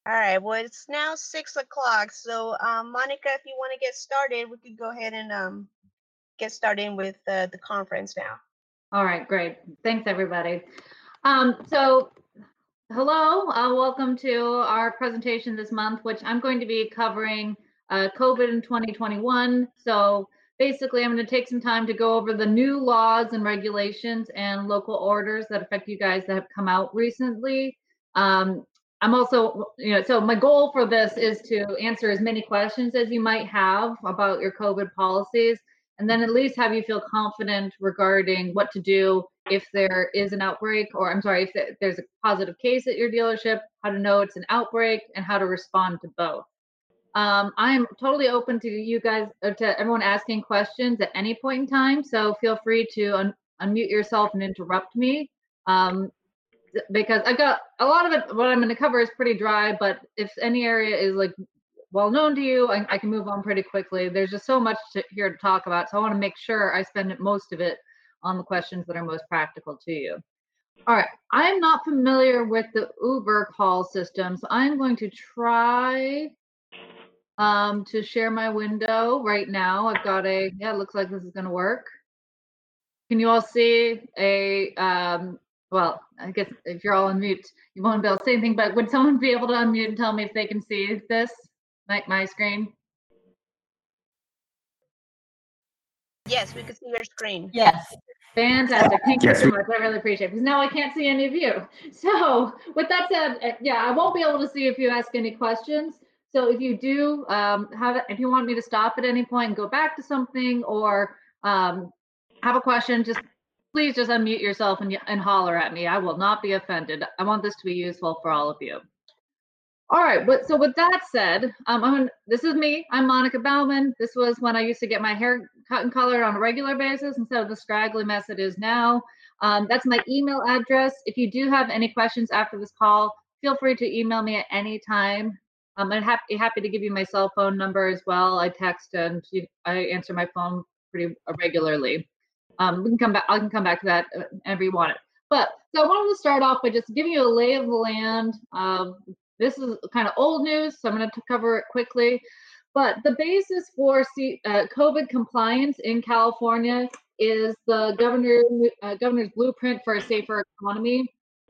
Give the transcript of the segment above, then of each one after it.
All right. Well, it's now 6 o'clock. So, Monica, if you want to get started, we could go ahead and get started with the conference now. All right, great. Thanks, everybody. So hello, welcome to our presentation this month, which I'm going to be covering COVID in 2021. So basically, I'm going to take some time to go over the new laws and regulations and local orders that affect you guys that have come out recently. I'm also, so my goal for this is to answer as many questions as you might have about your COVID policies, and then at least have you feel confident regarding what to do if there is an outbreak, or I'm sorry, if there's a positive case at your dealership, how to know it's an outbreak, and how to respond to both. I'm totally open to you guys, to everyone asking questions at any point in time. So feel free to unmute yourself and interrupt me. Um, because I got a lot of it, what I'm going to cover is pretty dry, but if any area is like well known to you, I can move on pretty quickly. There's just so much here to talk about. So I want to make sure I spend most of it on the questions that are most practical to you. All right, I'm not familiar with the Uber call system, so I'm going to try to share my window right now. I've got it looks like this is going to work. Can you all see well, I guess if you're all on mute, you won't be able to say anything, but would someone be able to unmute and tell me if they can see this, my screen? Yes, we could see your screen. Yes. Fantastic. Thank you so much. I really appreciate it, because now I can't see any of you. So with that said, yeah, I won't be able to see if you ask any questions. So if you do if you want me to stop at any point and go back to something, or have a question, please just unmute yourself and holler at me. I will not be offended. I want this to be useful for all of you. All right, but so with that said, this is me. I'm Monica Bauman. This was when I used to get my hair cut and colored on a regular basis instead of the scraggly mess it is now. That's my email address. If you do have any questions after this call, feel free to email me at any time. I'm happy to give you my cell phone number as well. I text and I answer my phone pretty regularly. We can come back. I can come back to that whenever you want it. But so I wanted to start off by just giving you a lay of the land. This is kind of old news, so I'm going to cover it quickly. But the basis for COVID compliance in California is the governor's blueprint for a safer economy.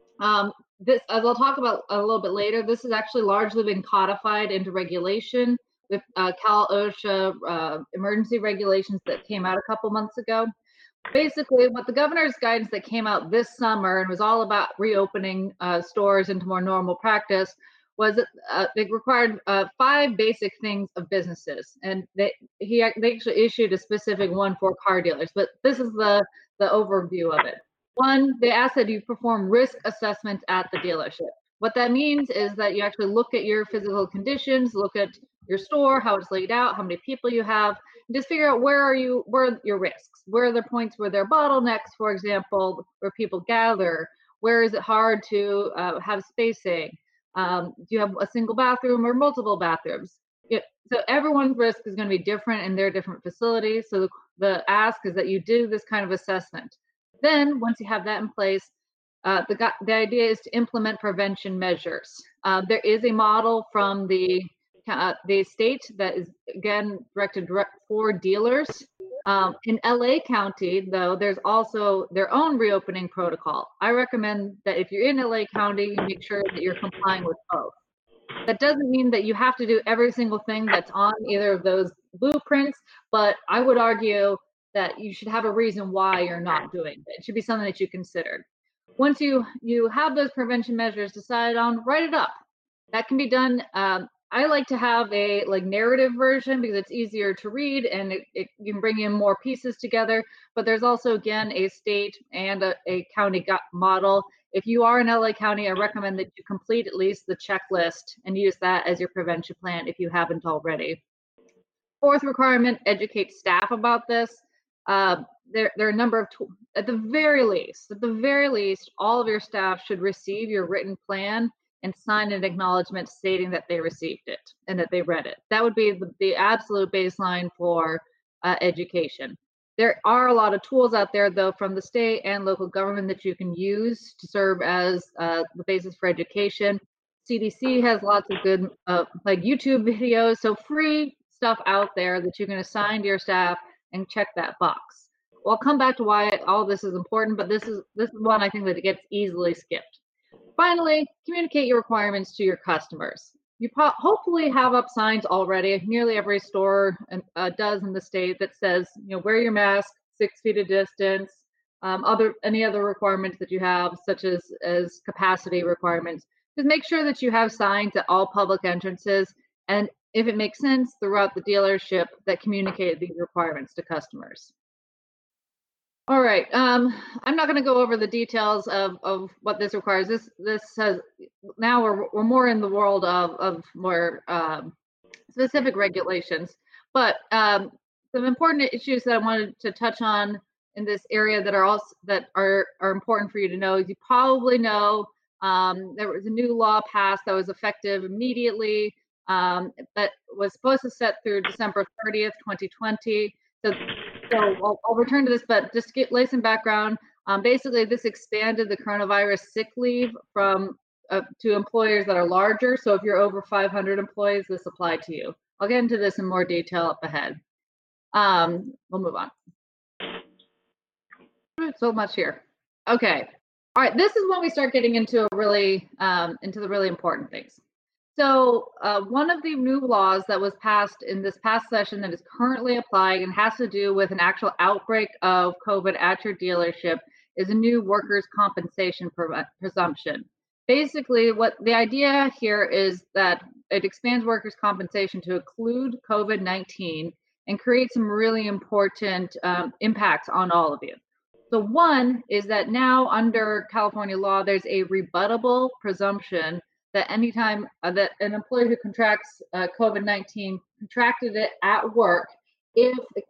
This, as I'll talk about a little bit later, this has actually largely been codified into regulation with Cal OSHA emergency regulations that came out a couple months ago. Basically, what the governor's guidance that came out this summer and was all about reopening stores into more normal practice was they required 5 basic things of businesses, and they actually issued a specific one for car dealers. But this is the overview of it. One, they asked that you perform risk assessments at the dealership. What that means is that you actually look at your physical conditions, look at your store, how it's laid out, how many people you have, and just figure out where are your risks, where are the points where there are bottlenecks, for example, where people gather, where is it hard to have spacing, do you have a single bathroom or multiple bathrooms? So everyone's risk is going to be different in their different facilities. So the ask is that you do this kind of assessment. Then once you have that in place, the idea is to implement prevention measures. There is a model from the state that is again directed for dealers. In LA County, though, there's also their own reopening protocol. I recommend that if you're in LA County, you make sure that you're complying with both. That doesn't mean that you have to do every single thing that's on either of those blueprints, but I would argue that you should have a reason why you're not doing it. It should be something that you considered. Once you have those prevention measures decided on, write it up. That can be done. I like to have a narrative version because it's easier to read and you can bring in more pieces together. But there's also, again, a state and a county model. If you are in LA County, I recommend that you complete at least the checklist and use that as your prevention plan if you haven't already. Fourth requirement, educate staff about this. There are a number of tools. At the very least, all of your staff should receive your written plan and sign an acknowledgement stating that they received it and that they read it. That would be the absolute baseline for education. There are a lot of tools out there, though, from the state and local government that you can use to serve as the basis for education. CDC has lots of good like YouTube videos, so free stuff out there that you can assign to your staff and check that box. Well, I'll come back to why all this is important, but this is one I think that gets easily skipped. Finally, communicate your requirements to your customers. You hopefully have up signs already. Nearly every store does in the state that says, wear your mask, 6 feet of distance, any other requirements that you have, such as capacity requirements. Just make sure that you have signs at all public entrances, and if it makes sense, throughout the dealership that communicate these requirements to customers. All right, I'm not going to go over the details of what this requires. This has, now we're more in the world of more specific regulations, but some important issues that I wanted to touch on in this area that are important for you to know. You probably know there was a new law passed that was effective immediately, that was supposed to set through December 30th, 2020. So I'll return to this, but just lay some background. Basically, this expanded the coronavirus sick leave from to employers that are larger. So if you're over 500 employees, this applied to you. I'll get into this in more detail up ahead. We'll move on. So much here. Okay. All right. This is when we start getting into the really important things. So one of the new laws that was passed in this past session that is currently applying and has to do with an actual outbreak of COVID at your dealership is a new workers' compensation presumption. Basically, what the idea here is that it expands workers' compensation to include COVID-19 and create some really important impacts on all of you. So one is that now under California law, there's a rebuttable presumption that anytime that an employee who contracts COVID-19 contracted it at work, if it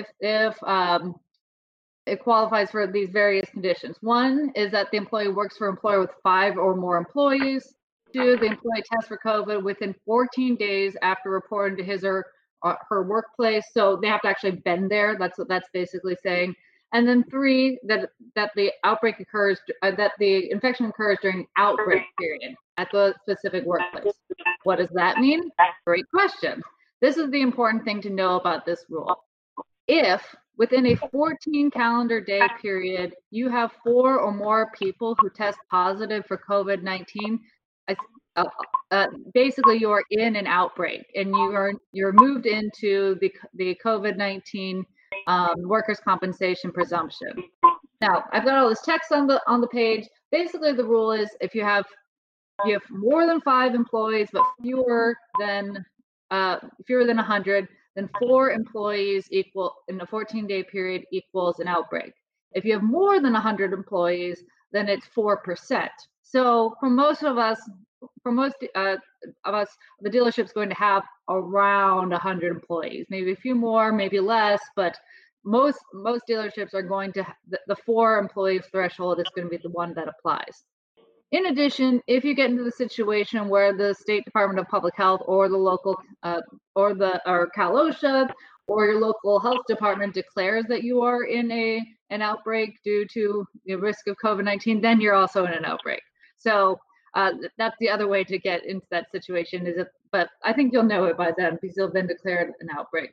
qualifies for these various conditions. One is that the employee works for an employer with 5 or more employees. 2, the employee tests for COVID within 14 days after reporting to his or her workplace. So they have to actually been there. That's what that's basically saying. And then 3, that the outbreak occurs, that the infection occurs during outbreak period at the specific workplace. What does that mean? Great question. This is the important thing to know about this rule. If within a 14 calendar day period, you have 4 or more people who test positive for COVID-19, basically you are in an outbreak and you're moved into the COVID-19 workers' compensation presumption. Now, I've got all this text on the page. Basically, the rule is if you have more than 5 employees but fewer than 100, then 4 employees equal in a 14-day period equals an outbreak. If you have more than 100 employees, then it's 4%. So for most of us, the dealership's going to have around 100 employees, maybe a few more, maybe less, but most dealerships are going to the 4 employees threshold is going to be the one that applies. In addition, if you get into the situation where the State Department of Public Health or the local or Cal OSHA or your local health department declares that you are in an outbreak due to the risk of COVID-19, then you're also in an outbreak. So that's the other way to get into that situation. But I think you'll know it by then because you'll have been declared an outbreak.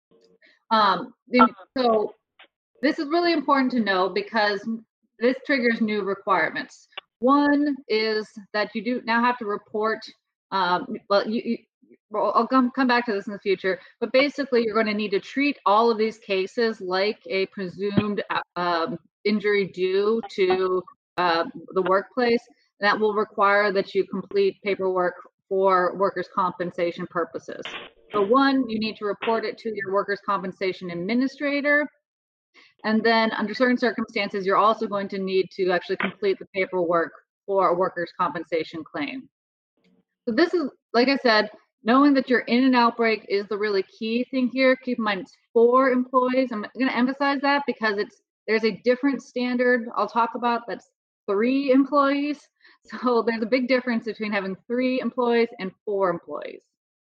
So this is really important to know because this triggers new requirements. One is that you do now have to report. I'll come back to this in the future, but basically you're going to need to treat all of these cases like a presumed injury due to the workplace. That will require that you complete paperwork for workers' compensation purposes. So one, you need to report it to your workers' compensation administrator. And then under certain circumstances, you're also going to need to actually complete the paperwork for a workers' compensation claim. So this is, like I said, knowing that you're in an outbreak is the really key thing here. Keep in mind it's 4 employees. I'm going to emphasize that because there's a different standard I'll talk about that's 3 employees. So there's a big difference between having 3 employees and 4 employees.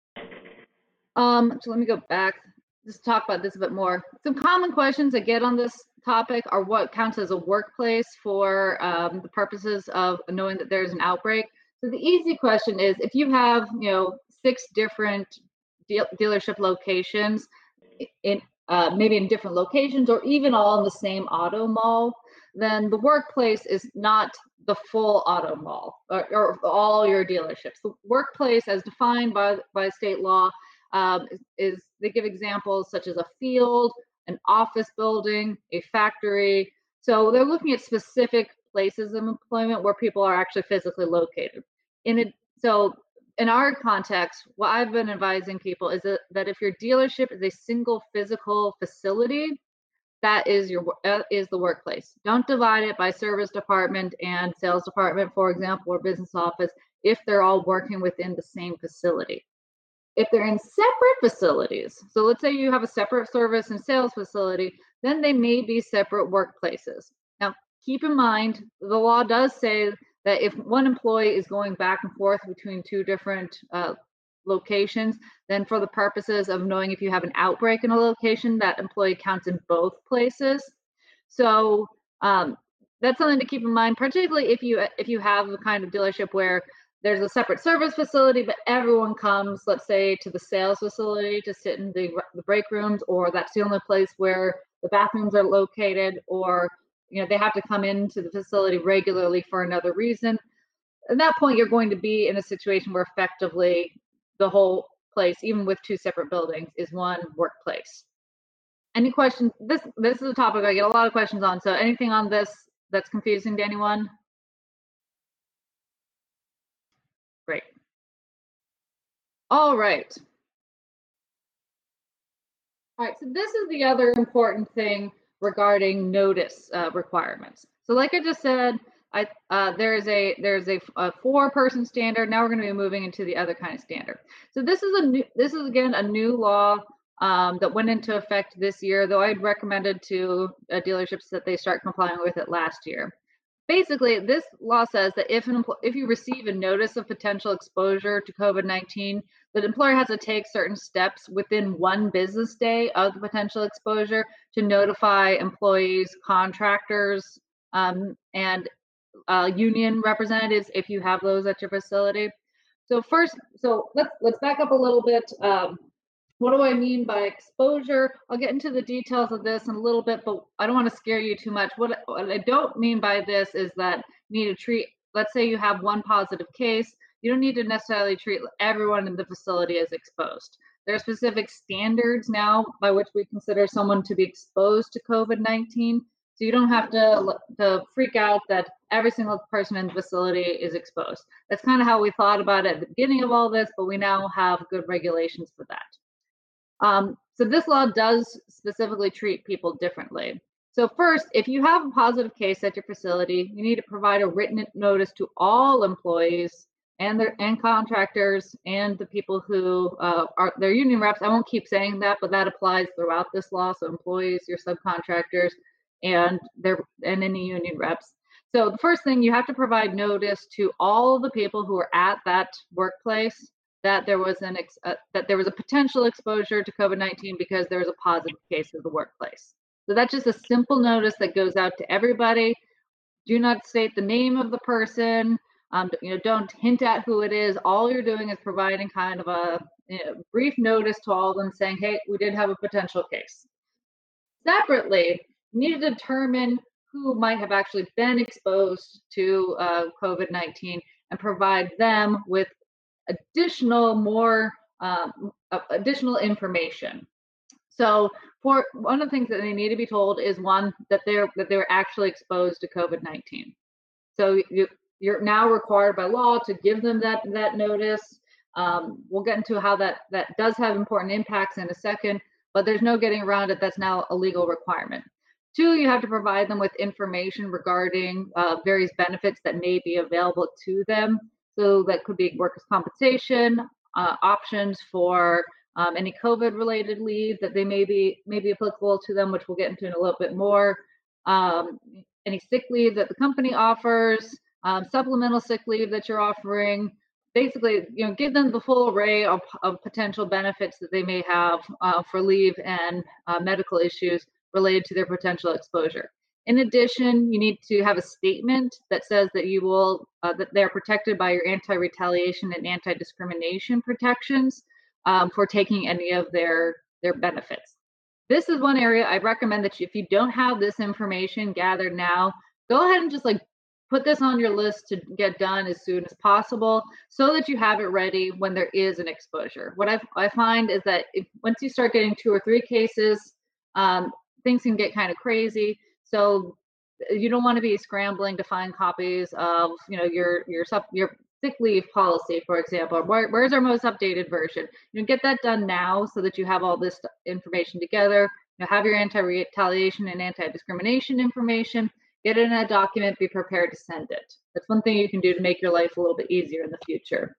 So let me go back, just talk about this a bit more. Some common questions I get on this topic are what counts as a workplace for the purposes of knowing that there's an outbreak. So the easy question is, if you have 6 different dealership locations in maybe in different locations or even all in the same auto mall, then the workplace is not the full auto mall or all your dealerships. The workplace, as defined by state law, is they give examples such as a field, an office building, a factory. So they're looking at specific places of employment where people are actually physically located. So in our context, what I've been advising people is that if your dealership is a single physical facility, that is the workplace. Don't divide it by service department and sales department, for example, or business office, if they're all working within the same facility. If they're in separate facilities, so let's say you have a separate service and sales facility, then they may be separate workplaces. Now, keep in mind, the law does say that if one employee is going back and forth between 2 different locations, then for the purposes of knowing if you have an outbreak in a location, that employee counts in both places. So that's something to keep in mind, particularly if you have the kind of dealership where there's a separate service facility, but everyone comes, let's say, to the sales facility to sit in the break rooms, or that's the only place where the bathrooms are located, or they have to come into the facility regularly for another reason. At that point, you're going to be in a situation where effectively the whole place, even with 2 separate buildings, is one workplace. Any questions? This is a topic I get a lot of questions on. So anything on this that's confusing to anyone? Great. All right. All right, so this is the other important thing regarding notice requirements. So like I just said, there's a 4-person standard. Now we're going to be moving into the other kind of standard. So this is again a new law that went into effect this year, though I'd recommended to dealerships that they start complying with it last year. Basically, this law says that if you receive a notice of potential exposure to COVID-19, the employer has to take certain steps within 1 business day of the potential exposure to notify employees, contractors, and union representatives if you have those at your facility. So let's back up a little bit. What do I mean by exposure? I'll get into the details of this in a little bit, but I don't want to scare you too much. What I don't mean by this is that you need to treat, let's say you have 1 positive case, you don't need to necessarily treat everyone in the facility as exposed. There are specific standards now by which we consider someone to be exposed to COVID-19. So you don't have to freak out that every single person in the facility is exposed. That's kind of how we thought about it at the beginning of all this, but we now have good regulations for that. So this law does specifically treat people differently. So first, if you have a positive case at your facility, you need to provide a written notice to all employees and contractors and the people who are their union reps. I won't keep saying that, but that applies throughout this law. So employees, your subcontractors, and any union reps. So the first thing, you have to provide notice to all the people who are at that workplace that there was a potential exposure to COVID-19 because there was a positive case of the workplace. So that's just a simple notice that goes out to everybody. Do not state the name of the person. Don't hint at who it is. All you're doing is providing kind of a brief notice to all of them saying, hey, we did have a potential case. Separately, you need to determine who might have actually been exposed to COVID-19 and provide them with additional information. So for one of the things that they need to be told is, one, that they're actually exposed to COVID-19. So you're now required by law to give them that notice. We'll get into how that does have important impacts in a second, but there's no getting around it. That's now a legal requirement. 2, you have to provide them with information regarding various benefits that may be available to them. So that could be workers' compensation, options for any COVID-related leave that they may be applicable to them, which we'll get into in a little bit more. Any sick leave that the company offers, supplemental sick leave that you're offering. Basically, give them the full array of potential benefits that they may have for leave and medical issues related to their potential exposure. In addition, you need to have a statement that says that you will that they're protected by your anti-retaliation and anti-discrimination protections for taking any of their benefits. This is one area I recommend that if you don't have this information gathered now, go ahead and just like put this on your list to get done as soon as possible so that you have it ready when there is an exposure. What I find is that once you start getting 2 or 3 cases, things can get kind of crazy. So you don't want to be scrambling to find copies of, your sick leave policy, for example. Where's our most updated version? Get that done now so that you have all this information together. Have your anti-retaliation and anti-discrimination information. Get it in a document. Be prepared to send it. That's one thing you can do to make your life a little bit easier in the future.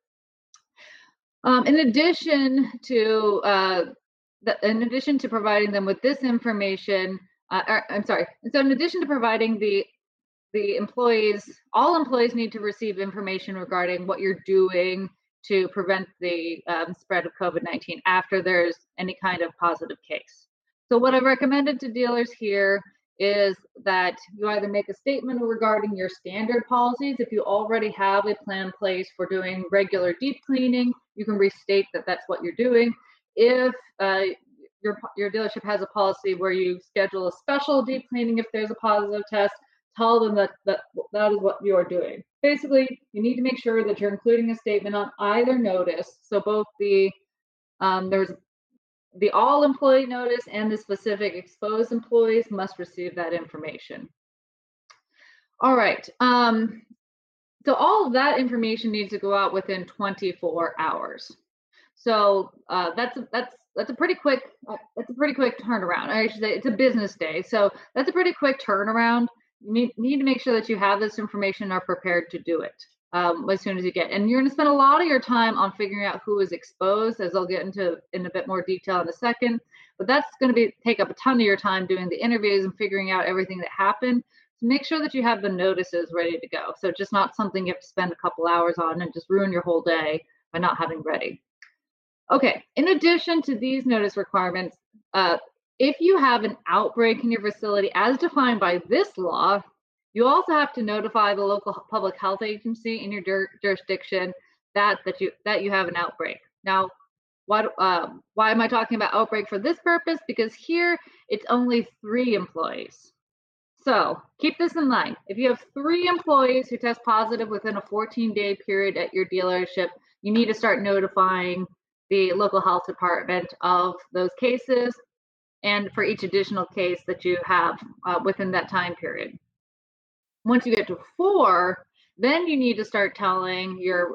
In addition to providing them with this information, so in addition to providing the employees, all employees need to receive information regarding what you're doing to prevent the spread of COVID-19 after there's any kind of positive case. So what I've recommended to dealers here is that you either make a statement regarding your standard policies. If you already have a plan in place for doing regular deep cleaning, you can restate that that's what you're doing. If your dealership has a policy where you schedule a special deep cleaning if there's a positive test, tell them that is what you're doing. Basically, you need to make sure that you're including a statement on either notice. So both there's the all employee notice and the specific exposed employees must receive that information. All right. So all of that information needs to go out within 24 hours. So that's a pretty quick turnaround. I should say it's a business day. So that's a pretty quick turnaround. You need to make sure that you have this information and are prepared to do it as soon as you get. And you're going to spend a lot of your time on figuring out who is exposed, as I'll get into in a bit more detail in a second. But that's going to take up a ton of your time doing the interviews and figuring out everything that happened. So make sure that you have the notices ready to go. So just not something you have to spend a couple hours on and just ruin your whole day by not having ready. Okay, in addition to these notice requirements, if you have an outbreak in your facility as defined by this law, you also have to notify the local public health agency in your jurisdiction that you have an outbreak. Now, why am I talking about outbreak for this purpose? Because here it's only 3 employees. So keep this in mind. If you have 3 employees who test positive within a 14-day period at your dealership, you need to start notifying the local health department of those cases and for each additional case that you have within that time period. Once you get to 4, then you need to start telling your,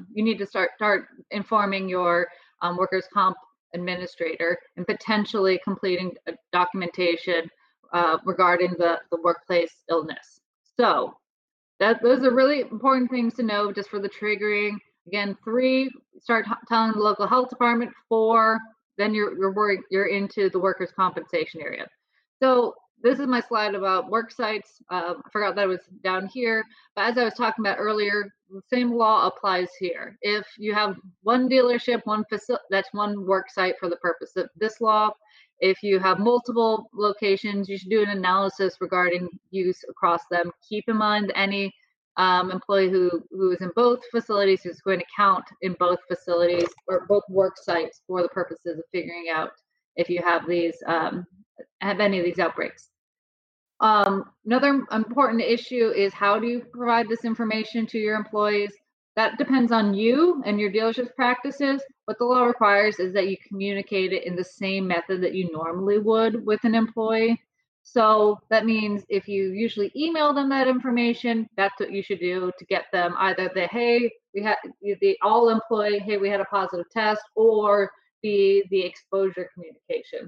start informing your workers' comp administrator and potentially completing a documentation regarding the workplace illness. So those are really important things to know just for the triggering. Again, 3, start telling the local health department. 4, then you're into the workers' compensation area. So this is my slide about work sites. I forgot that it was down here, but as I was talking about earlier, the same law applies here. If you have one dealership, one facility, that's one work site for the purpose of this law. If you have multiple locations, you should do an analysis regarding use across them. Keep in mind any employee who is in both facilities who's going to count in both facilities or both work sites for the purposes of figuring out if you have these have any of these outbreaks. Another important issue is how do you provide this information to your employees? That depends on you and your dealership's practices. What the law requires is that you communicate it in the same method that you normally would with an employee. So that means if you usually email them that information, that's what you should do to get them either the, hey, we had the all employee, hey, we had a positive test, or the exposure communication.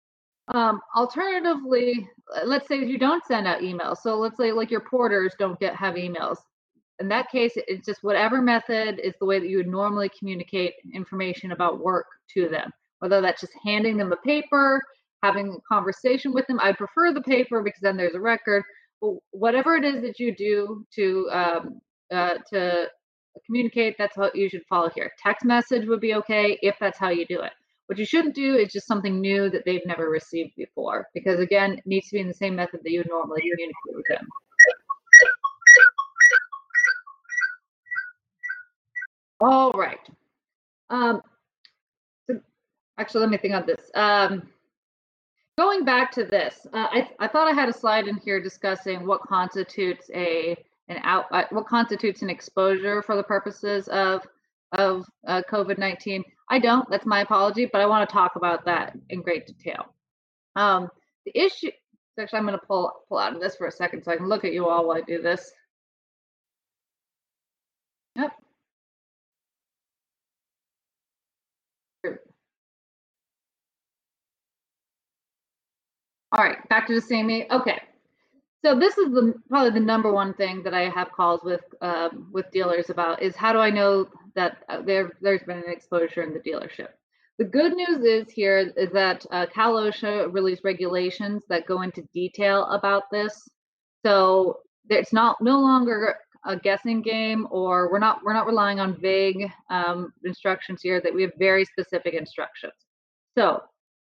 Alternatively, let's say you don't send out emails. So let's say like your porters don't have emails. In that case, it's just whatever method is the way that you would normally communicate information about work to them, whether that's just handing them a paper, having a conversation with them. I prefer the paper because then there's a record. But whatever it is that you do to communicate, that's what you should follow here. Text message would be okay if that's how you do it. What you shouldn't do is just something new that they've never received before, because again, it needs to be in the same method that you would normally communicate with them. All right. So actually, let me think on this. Going back to this, I thought I had a slide in here discussing what constitutes what constitutes an exposure for the purposes of COVID-19. I don't. That's my apology, but I want to talk about that in great detail. The issue. Actually, I'm going to pull out of this for a second so I can look at you all while I do this. Yep. All right, back to the same. Okay, so this is probably the number one thing that I have calls with dealers about is how do I know that there's been an exposure in the dealership. The good news is that Cal OSHA released regulations that go into detail about this, so it's no longer a guessing game, or we're not relying on vague instructions here. That we have very specific instructions. So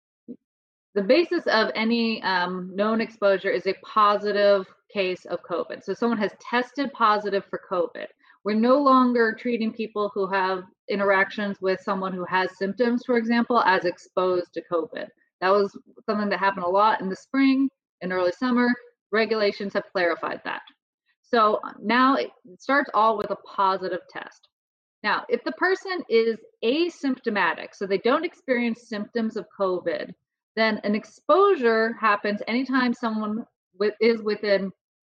the basis of any known exposure is a positive case of COVID. So someone has tested positive for COVID. We're no longer treating people who have interactions with someone who has symptoms, for example, as exposed to COVID. That was something that happened a lot in the spring and early summer. Regulations have clarified that. So now it starts all with a positive test. Now, if the person is asymptomatic, so they don't experience symptoms of COVID, then an exposure happens anytime someone is within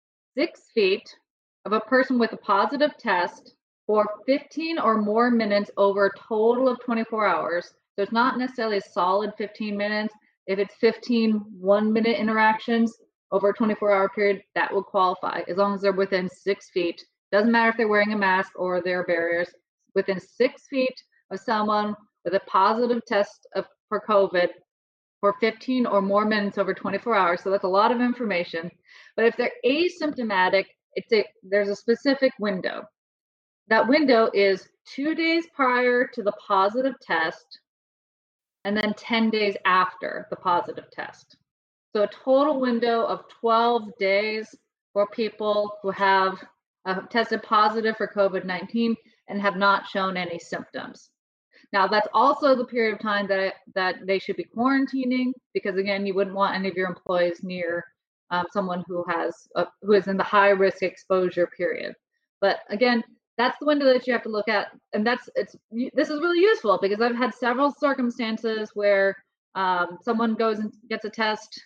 6 feet of a person with a positive test for 15 or more minutes over a total of 24 hours. So it's not necessarily a solid 15 minutes. If it's 15 1-minute interactions over a 24-hour period, that will qualify as long as they're within 6 feet. Doesn't matter if they're wearing a mask or there are barriers. Within 6 feet of someone with a positive test for COVID for 15 or more minutes over 24 hours. So that's a lot of information. But if they're asymptomatic, there's a specific window. That window is 2 days prior to the positive test and then 10 days after the positive test. So a total window of 12 days for people who have tested positive for COVID-19 and have not shown any symptoms. Now, that's also the period of time that they should be quarantining, because again, you wouldn't want any of your employees near someone who is in the high risk exposure period. But again, that's the window that you have to look at, and this is really useful because I've had several circumstances where someone goes and gets a test.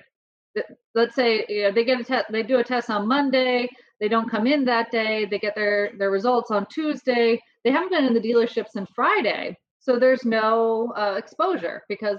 Let's say they get a test, they do a test on Monday, they don't come in that day, they get their results on Tuesday. They haven't been in the dealership since Friday, so there's no exposure because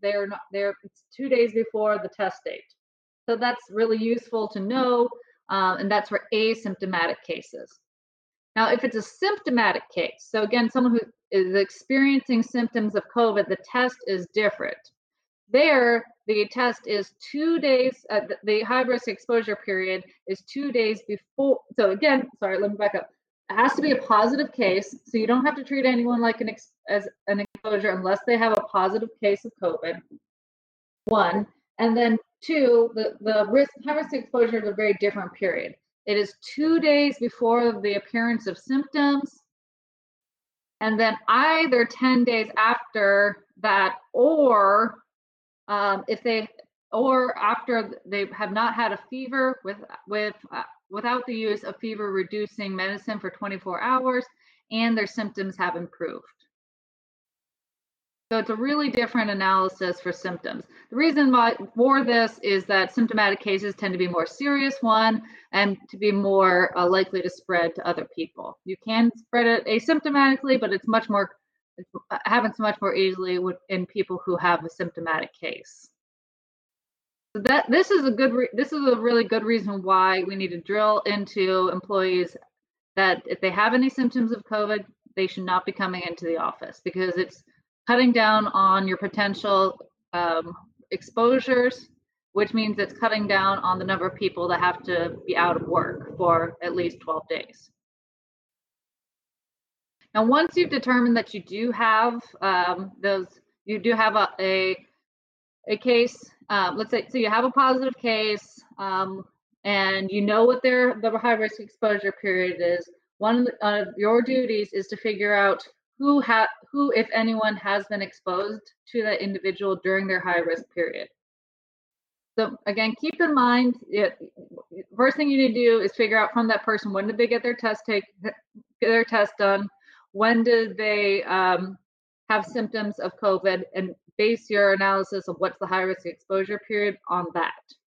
it's 2 days before the test date. So that's really useful to know, and that's for asymptomatic cases. Now, if it's a symptomatic case, so again, someone who is experiencing symptoms of COVID, the test is different. There, the test is 2 days, the high risk exposure period is 2 days before. So again, sorry, let me back up. It has to be a positive case, so you don't have to treat anyone like as an exposure unless they have a positive case of COVID. 1, and then 2, the high risk exposure is a very different period. It is 2 days before the appearance of symptoms, and then either 10 days after that, or after they have not had a fever without the use of fever reducing medicine for 24 hours and their symptoms have improved. So it's a really different analysis for symptoms. The reason why for this is that symptomatic cases tend to be more serious and to be more likely to spread to other people. You can spread it asymptomatically, but it happens much more easily in people who have a symptomatic case. So this is a really good reason why we need to drill into employees that if they have any symptoms of COVID, they should not be coming into the office, because it's cutting down on your potential exposures, which means it's cutting down on the number of people that have to be out of work for at least 12 days. Now, once you've determined that you do have those you do have a case, let's say, so you have a positive case, and you know what the high risk exposure period is. One of your duties is to figure out who, if anyone, has been exposed to that individual during their high risk period. So again, keep in mind, first thing you need to do is figure out from that person, when did they get their test done? When did they have symptoms of COVID, and base your analysis of what's the high risk exposure period on that.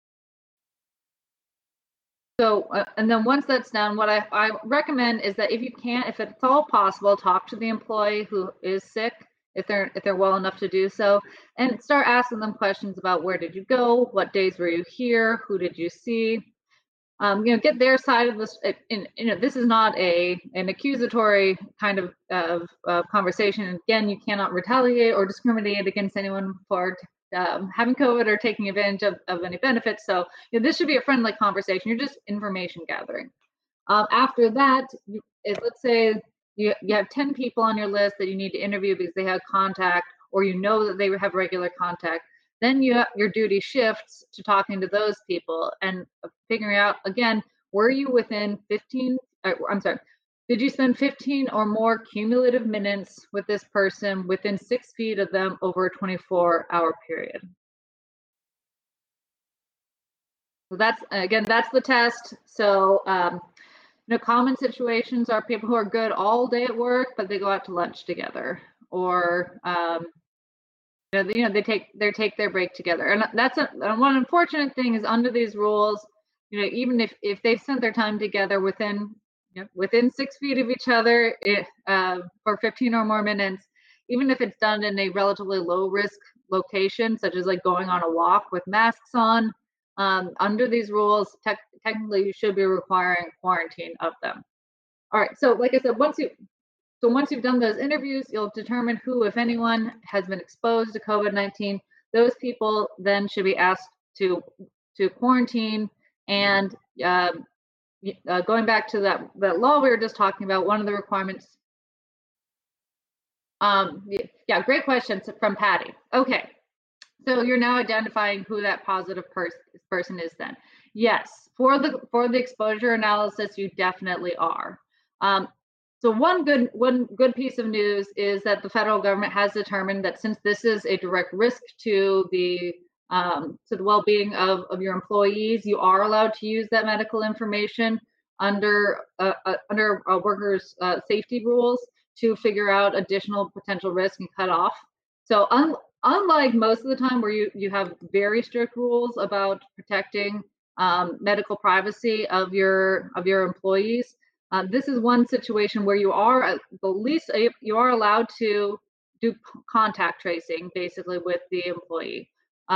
So, and then once that's done, what I recommend is that if you can't, if it's all possible, talk to the employee who is sick, if they're well enough to do so, and start asking them questions about where did you go, what days were you here, who did you see, get their side of this. This is not an accusatory kind of conversation. Again, you cannot retaliate or discriminate against anyone for having COVID or taking advantage of any benefits. So this should be a friendly conversation. You're just information gathering. After that, let's say you have 10 people on your list that you need to interview because they have contact, or you know that they have regular contact. Then your duty shifts to talking to those people and figuring out, again, were you within 15, did you spend 15 or more cumulative minutes with this person within 6 feet of them over a 24-hour period? So that's the test. So, common situations are people who are good all day at work, but they go out to lunch together, or they take their break together. And that's one unfortunate thing is, under these rules, even if they've spent their time together within 6 feet of each other for 15 or more minutes, even if it's done in a relatively low risk location, such as like going on a walk with masks on, under these rules, technically you should be requiring quarantine of them. All right, so like I said, once you've done those interviews, you'll determine who, if anyone, has been exposed to COVID-19. Those people then should be asked to quarantine. And going back to that law we were just talking about, one of the requirements. Yeah, great question from Patty. Okay, so you're now identifying who that positive person is then. Yes, for the exposure analysis, you definitely are. So one good piece of news is that the federal government has determined that since this is a direct risk to the well-being of your employees, you are allowed to use that medical information under workers' safety rules to figure out additional potential risk and cut off. So unlike most of the time where you have very strict rules about protecting medical privacy of your employees, this is one situation where you are allowed to do contact tracing, basically, with the employee.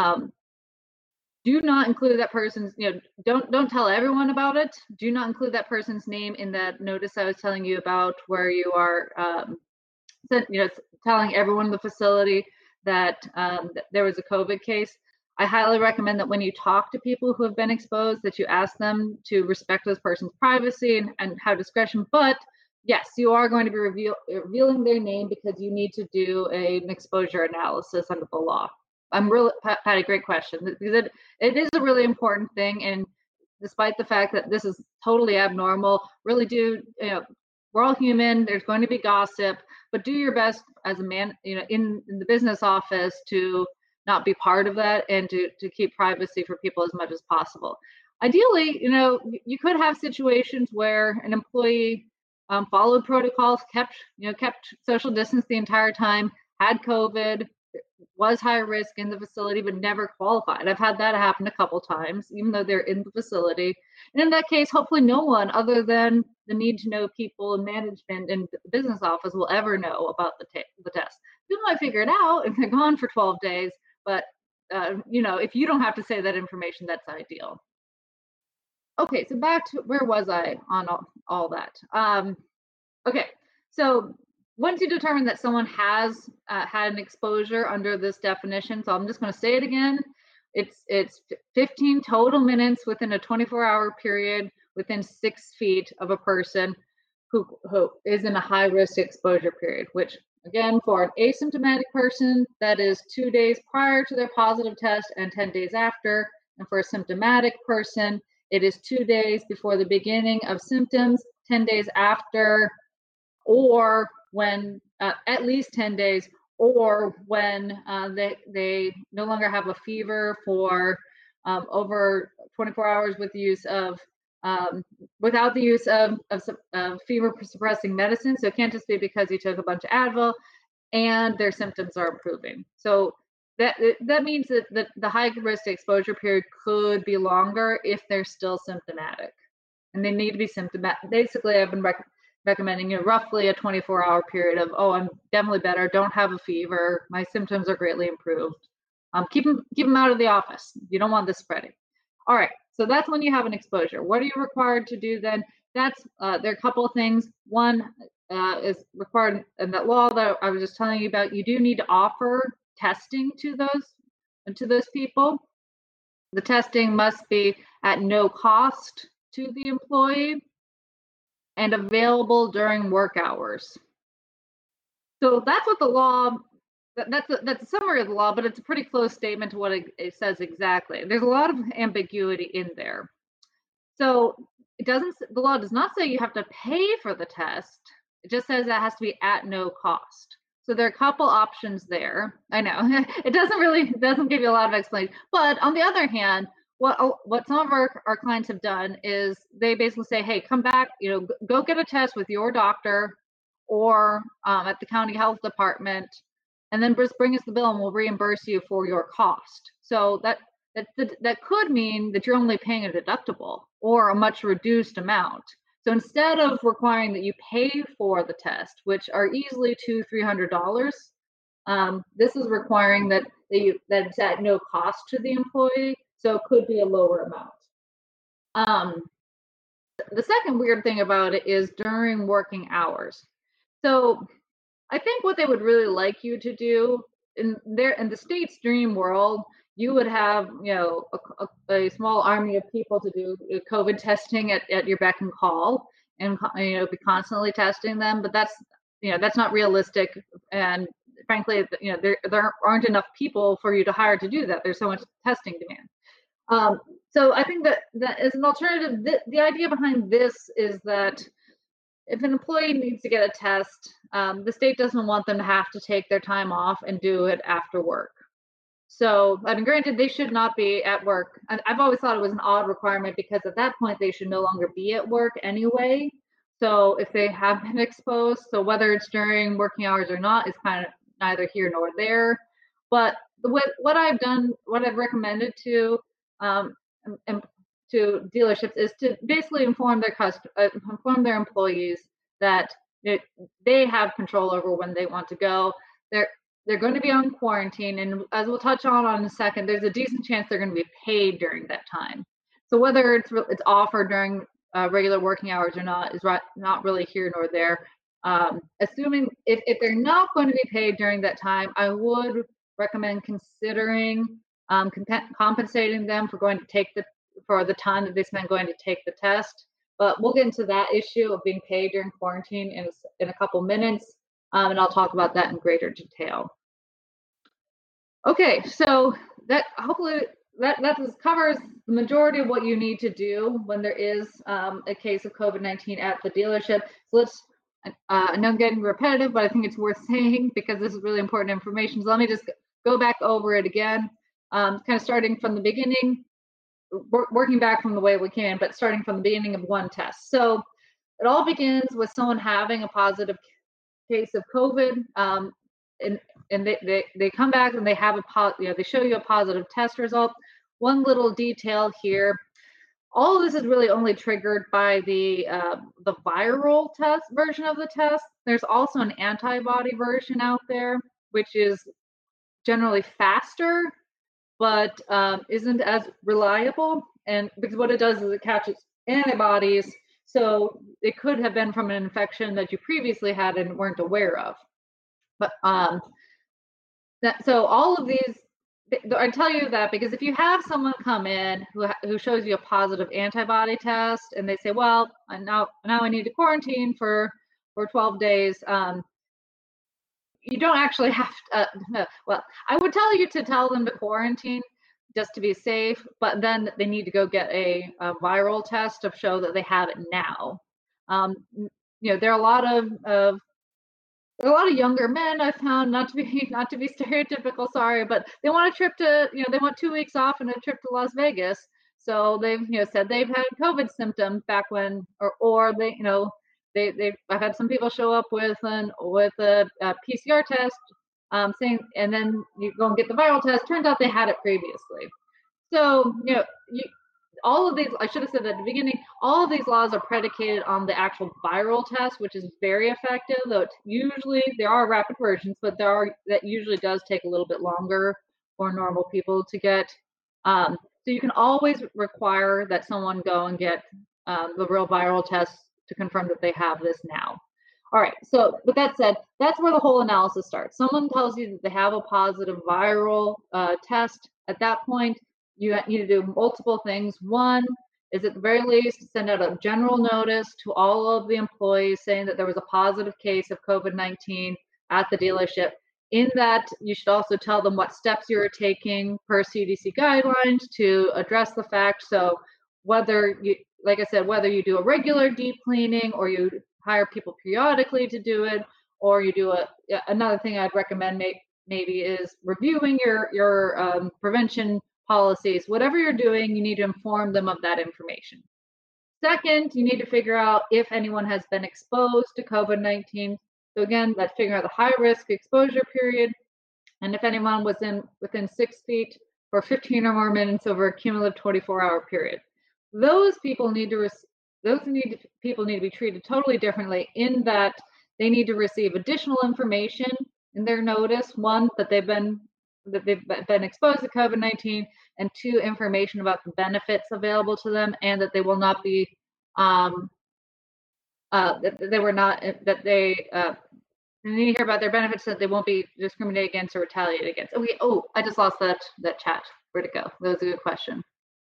Do not include that person's, don't tell everyone about it. Do not include that person's name in that notice I was telling you about, where you are telling everyone in the facility that there was a COVID case. I highly recommend that when you talk to people who have been exposed, that you ask them to respect this person's privacy and have discretion. But yes, you are going to be revealing their name because you need to do an exposure analysis under the law. Patty, great question, because it is a really important thing. And despite the fact that this is totally abnormal, really we're all human. There's going to be gossip, but do your best as a man, in the business office, to not be part of that and to keep privacy for people as much as possible. Ideally, you could have situations where an employee followed protocols, kept social distance the entire time, had COVID, was high risk in the facility, but never qualified. I've had that happen a couple times, even though they're in the facility. And in that case, hopefully no one other than the need to know people in management and the business office will ever know about the test. People might figure it out if they're gone for 12 days, but if you don't have to say that information, that's ideal. Okay, so back to, where was I on all that? Okay, so once you determine that someone has had an exposure under this definition, so I'm just going to say it again, it's 15 total minutes within a 24-hour period within 6 feet of a person who is in a high-risk exposure period, which Again, for an asymptomatic person, that is 2 days prior to their positive test and 10 days after. And for a symptomatic person, it is 2 days before the beginning of symptoms, 10 days after, or when at least 10 days, or when they no longer have a fever for over 24 hours with the use of without the use of fever suppressing medicine. So it can't just be because you took a bunch of Advil and their symptoms are improving. So that means that the high risk exposure period could be longer if they're still symptomatic, and they need to be symptomatic. Basically, I've been recommending roughly a 24-hour period of, oh, I'm definitely better, don't have a fever, my symptoms are greatly improved. Keep them out of the office. You don't want this spreading. All right, so that's when you have an exposure. What are you required to do then? That's there are a couple of things. One is required in that law that I was just telling you about. You do need to offer testing to those people. The testing must be at no cost to the employee and available during work hours. So that's what the law, that's a summary of the law, but it's a pretty close statement to what it says exactly. There's a lot of ambiguity in there. So the law does not say you have to pay for the test. It just says that has to be at no cost. So there are a couple options there. I know it doesn't give you a lot of explanation, but on the other hand, what some of our clients have done is they basically say, hey, come back, go get a test with your doctor or at the county health department, and then just bring us the bill and we'll reimburse you for your cost. So that could mean that you're only paying a deductible or a much reduced amount. So instead of requiring that you pay for the test, which are easily $200-300, this is requiring that it's at no cost to the employee. So it could be a lower amount. The second weird thing about it is during working hours. So I think what they would really like you to do in the state's dream world, you would have a small army of people to do COVID testing at your beck and call, and be constantly testing them. But that's not realistic, and frankly, there aren't enough people for you to hire to do that. There's so much testing demand. So I think that as an alternative, the idea behind this is that if an employee needs to get a test, the state doesn't want them to have to take their time off and do it after work. So, I mean, granted, they should not be at work. I've always thought it was an odd requirement because at that point they should no longer be at work anyway. So if they have been exposed, so whether it's during working hours or not is kind of neither here nor there. But what I've recommended to dealerships is to basically inform their employees that they have control over when they want to go. They're going to be on quarantine, and as we'll touch on in a second, there's a decent chance they're going to be paid during that time. So whether it's offered during regular working hours or not is not really here nor there. Assuming if they're not going to be paid during that time, I would recommend considering compensating them for the time that they spend going to take the test. But we'll get into that issue of being paid during quarantine in a couple minutes, and I'll talk about that in greater detail. Okay, so hopefully that covers the majority of what you need to do when there is a case of COVID-19 at the dealership. So I know I'm getting repetitive, but I think it's worth saying because this is really important information. So let me just go back over it again, kind of starting from the beginning, working back from the way we can, but starting from the beginning of one test. So it all begins with someone having a positive case of COVID, and they come back and they have they show you a positive test result. One little detail here: all of this is really only triggered by the viral test version of the test. There's also an antibody version out there, which is generally faster, but isn't as reliable. And because what it does is it catches antibodies, so it could have been from an infection that you previously had and weren't aware of. But so all of these, I tell you that because if you have someone come in who shows you a positive antibody test and they say, well, now I need to quarantine for 12 days, you don't actually have to, well, I would tell you to tell them to quarantine just to be safe, but then they need to go get a viral test to show that they have it now. There are a lot of younger men I've found, not to be stereotypical, sorry, but they want a trip to, they want 2 weeks off and a trip to Las Vegas. So they've, said they've had COVID symptoms back when, or they, I've had some people show up with a PCR test, saying, and then you go and get the viral test. Turns out they had it previously. So, all of these, I should have said that at the beginning, all of these laws are predicated on the actual viral test, which is very effective, though it's usually, there are rapid versions, but that usually does take a little bit longer for normal people to get. So you can always require that someone go and get the real viral test to confirm that they have this now. All right, so with that said, that's where the whole analysis starts. Someone tells you that they have a positive viral test. At that point, you need to do multiple things. One is, at the very least, send out a general notice to all of the employees saying that there was a positive case of COVID-19 at the dealership. In that, you should also tell them what steps you're taking per CDC guidelines to address the fact. So whether you, like I said, whether you do a regular deep cleaning or you hire people periodically to do it, or you do another thing I'd recommend maybe is reviewing your prevention policies. Whatever you're doing, you need to inform them of that information. Second, you need to figure out if anyone has been exposed to COVID-19. So again, that's figuring out the high risk exposure period, and if anyone was within 6 feet for 15 or more minutes over a cumulative 24-hour period. Those people need to be treated totally differently, in that they need to receive additional information in their notice. One, that they've been exposed to COVID-19, and 2, information about the benefits available to them, and that they will not be they need to hear about their benefits, so that they won't be discriminated against or retaliated against. Okay. Oh, I just lost that chat. Where'd it go? That was a good question.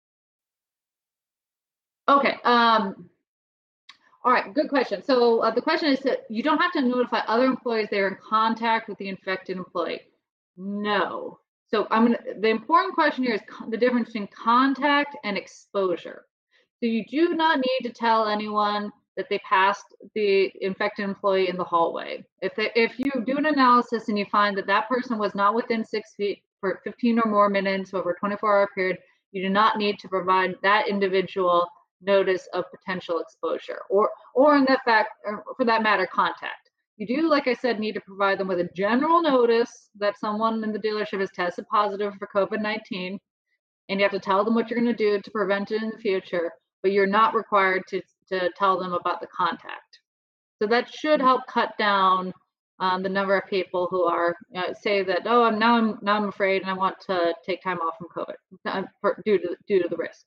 Okay. All right, good question. So the question is that you don't have to notify other employees they're in contact with the infected employee. No. So the important question here is the difference between contact and exposure. So you do not need to tell anyone that they passed the infected employee in the hallway. If you do an analysis and you find that that person was not within 6 feet for 15 or more minutes over a 24-hour period, you do not need to provide that individual notice of potential exposure, or in that fact, or for that matter, contact. You do, like I said, need to provide them with a general notice that someone in the dealership has tested positive for COVID-19, and you have to tell them what you're going to do to prevent it in the future, but you're not required to tell them about the contact. So that should help cut down the number of people who are say that, oh, I'm afraid and I want to take time off from COVID due to the risk.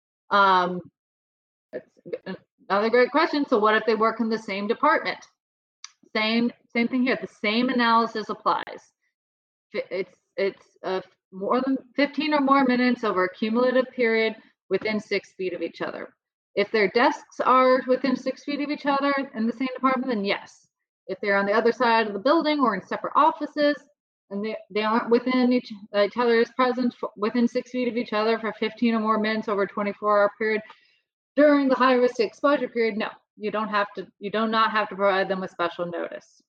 That's another great question. So what if they work in the same department? Same thing here. The same analysis applies. It's more than 15 or more minutes over a cumulative period within 6 feet of each other. If their desks are within 6 feet of each other in the same department, then yes. If they're on the other side of the building or in separate offices and they aren't within each other's presence within 6 feet of each other for 15 or more minutes over a 24-hour period during the high risk exposure period, no, you do not have to provide them with special notice.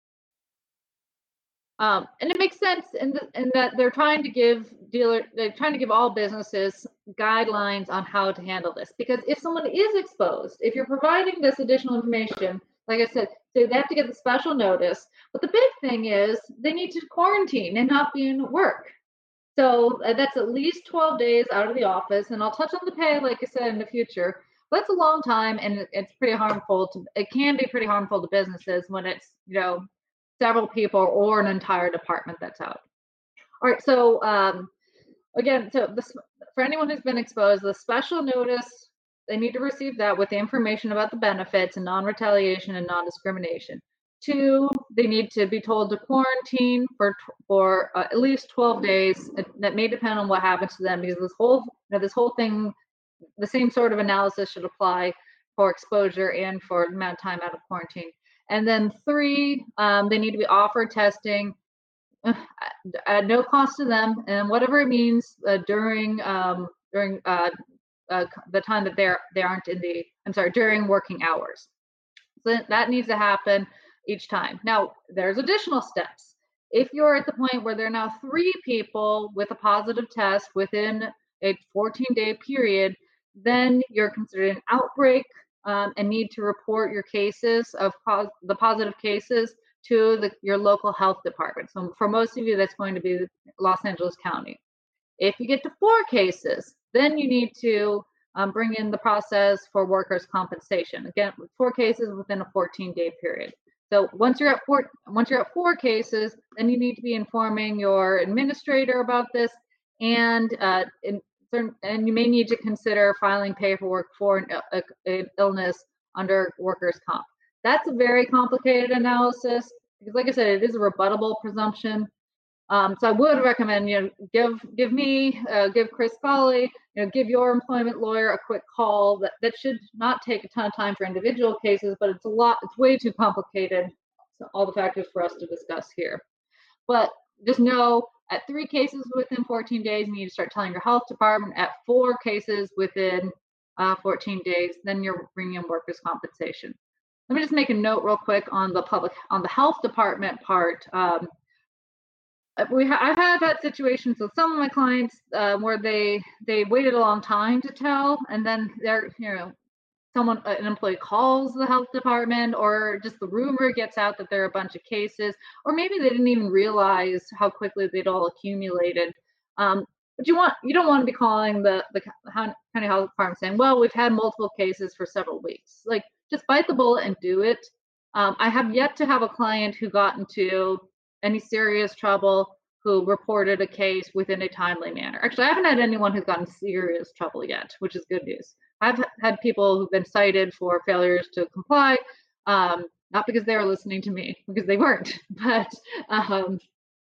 And it makes sense in that they're trying to give all businesses guidelines on how to handle this. Because if someone is exposed, if you're providing this additional information, like I said, so they have to get the special notice. But the big thing is they need to quarantine and not be in work. So that's at least 12 days out of the office. And I'll touch on the pay, like I said, in the future. But it's a long time, and it's pretty harmful it can be pretty harmful to businesses when it's, several people or an entire department that's out. All right, so again, for anyone who's been exposed, the special notice, they need to receive that with the information about the benefits and non-retaliation and non-discrimination. 2, they need to be told to quarantine for at least 12 days. That may depend on what happens to them, because this whole thing, the same sort of analysis should apply for exposure and for the amount of time out of quarantine. And then 3, they need to be offered testing at no cost to them, and whatever it means during the time that they aren't in the, during working hours. So that needs to happen each time. Now, there's additional steps. If you're at the point where there are now 3 people with a positive test within a 14-day period, then you're considered an outbreak and need to report your cases of the positive cases to your local health department. So for most of you, that's going to be Los Angeles County. If you get to 4 cases, then you need to bring in the process for workers' compensation. Again, 4 cases within a 14-day period. So once you're at 4 cases, then you need to be informing your administrator about this, and you may need to consider filing paperwork for an illness under workers' comp. That's a very complicated analysis because, like I said, it is a rebuttable presumption. So I would recommend, give Chris Colley, give your employment lawyer a quick call. That should not take a ton of time for individual cases, but it's way too complicated. So all the factors for us to discuss here. But just know, at 3 cases within 14 days, you need to start telling your health department. At 4 cases within 14 days, then you're bringing in workers' compensation. Let me just make a note real quick on the health department part. I have had situations with some of my clients where they waited a long time to tell, and then an employee calls the health department, or just the rumor gets out that there are a bunch of cases, or maybe they didn't even realize how quickly they'd all accumulated. But you don't want to be calling the county health department saying, well, we've had multiple cases for several weeks. Like, just bite the bullet and do it. I have yet to have a client who got into any serious trouble who reported a case within a timely manner. Actually, I haven't had anyone who's gotten serious trouble yet, which is good news. I've had people who've been cited for failures to comply, not because they were listening to me, because they weren't, but I'm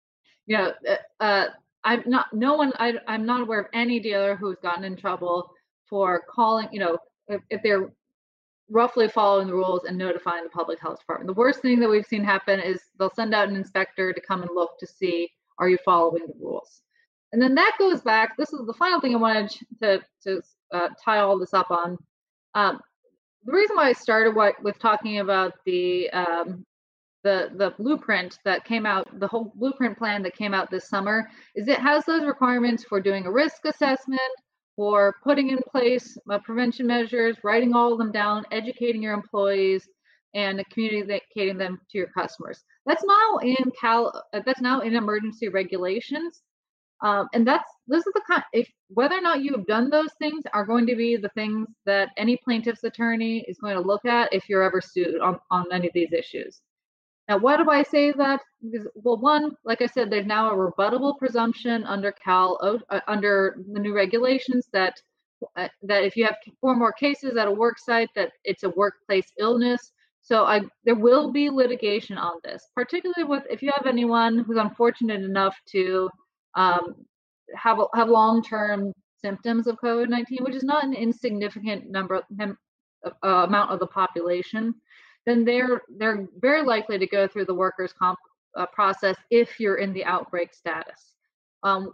not aware of any dealer who's gotten in trouble for calling, if they're roughly following the rules and notifying the public health department. The worst thing that we've seen happen is they'll send out an inspector to come and look to see, are you following the rules? And then that goes back, this is the final thing I wanted to tie all this up on. The reason why I started with talking about the blueprint that came out, the whole blueprint plan that came out this summer, is it has those requirements for doing a risk assessment, for putting in place prevention measures, writing all of them down, educating your employees, and communicating them to your customers. That's now in emergency regulations, and this is the kind. Whether or not you have done those things are going to be the things that any plaintiff's attorney is going to look at if you're ever sued on any of these issues. Now, why do I say that? Because, well, one, like I said, there's now a rebuttable presumption under under the new regulations that if you have 4 more cases at a work site, that it's a workplace illness. So there will be litigation on this, particularly if you have anyone who's unfortunate enough to have long-term symptoms of COVID-19, which is not an insignificant amount of the population. Then they're very likely to go through the workers' comp process if you're in the outbreak status. And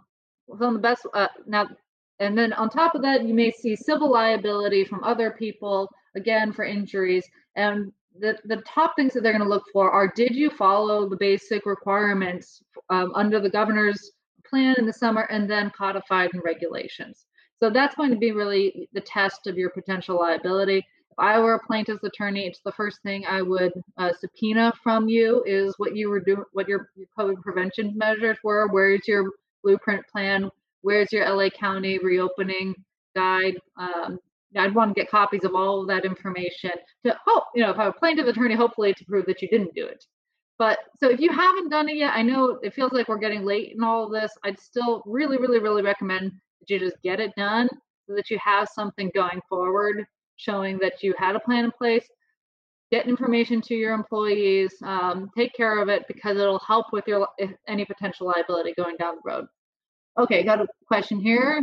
then on top of that, you may see civil liability from other people, again, for injuries. And the top things that they're going to look for are, did you follow the basic requirements under the governor's plan in the summer and then codified in regulations? So that's going to be really the test of your potential liability. If I were a plaintiff's attorney, it's the first thing I would subpoena from you is what you were doing, what your COVID prevention measures were. Where's your blueprint plan? Where's your LA County reopening guide? I'd want to get copies of all of that information to hope, if I'm a plaintiff attorney, hopefully to prove that you didn't do it. But so if you haven't done it yet, I know it feels like we're getting late in all of this. I'd still really, really, really recommend that you just get it done so that you have something going forward showing that you had a plan in place. Get information to your employees, take care of it, because it'll help with any potential liability going down the road. Okay, got a question here.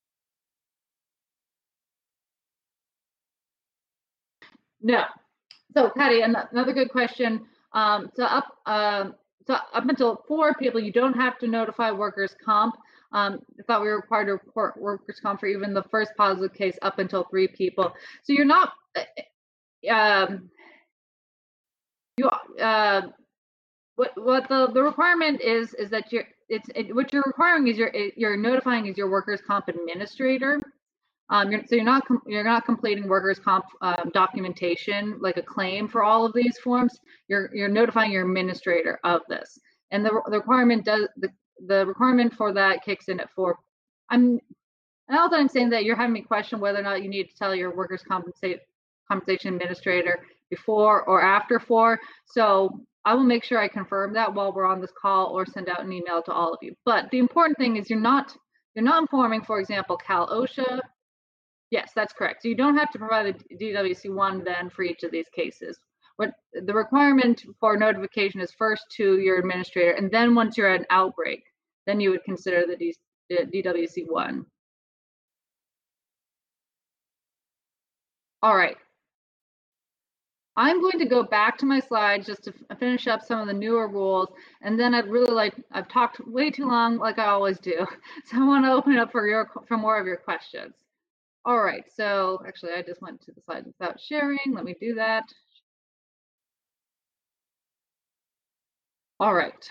No. So Patty, another good question. So up until 4 people, you don't have to notify workers' comp. I thought we were required to report workers' comp for even the first positive case up until 3 people. So you're not, what the requirement is that what you're requiring is you're notifying is your workers' comp administrator. So you're not completing workers' comp documentation like a claim for all of these forms. You're notifying your administrator of this, and the requirement the requirement for that kicks in at 4. Now that I'm saying that, you're having me question whether or not you need to tell your workers' compensation administrator before or after 4. So I will make sure I confirm that while we're on this call, or send out an email to all of you. But the important thing is you're not informing, for example, Cal OSHA. Yes, that's correct. So you don't have to provide a DWC-1 then for each of these cases. What the requirement for notification is first to your administrator, and then once you're at an outbreak, then you would consider the DWC-1. All right. I'm going to go back to my slides just to finish up some of the newer rules, and then I've talked way too long like I always do. So I want to open it up for more of your questions. All right, so actually I just went to the slide without sharing. Let me do that. All right.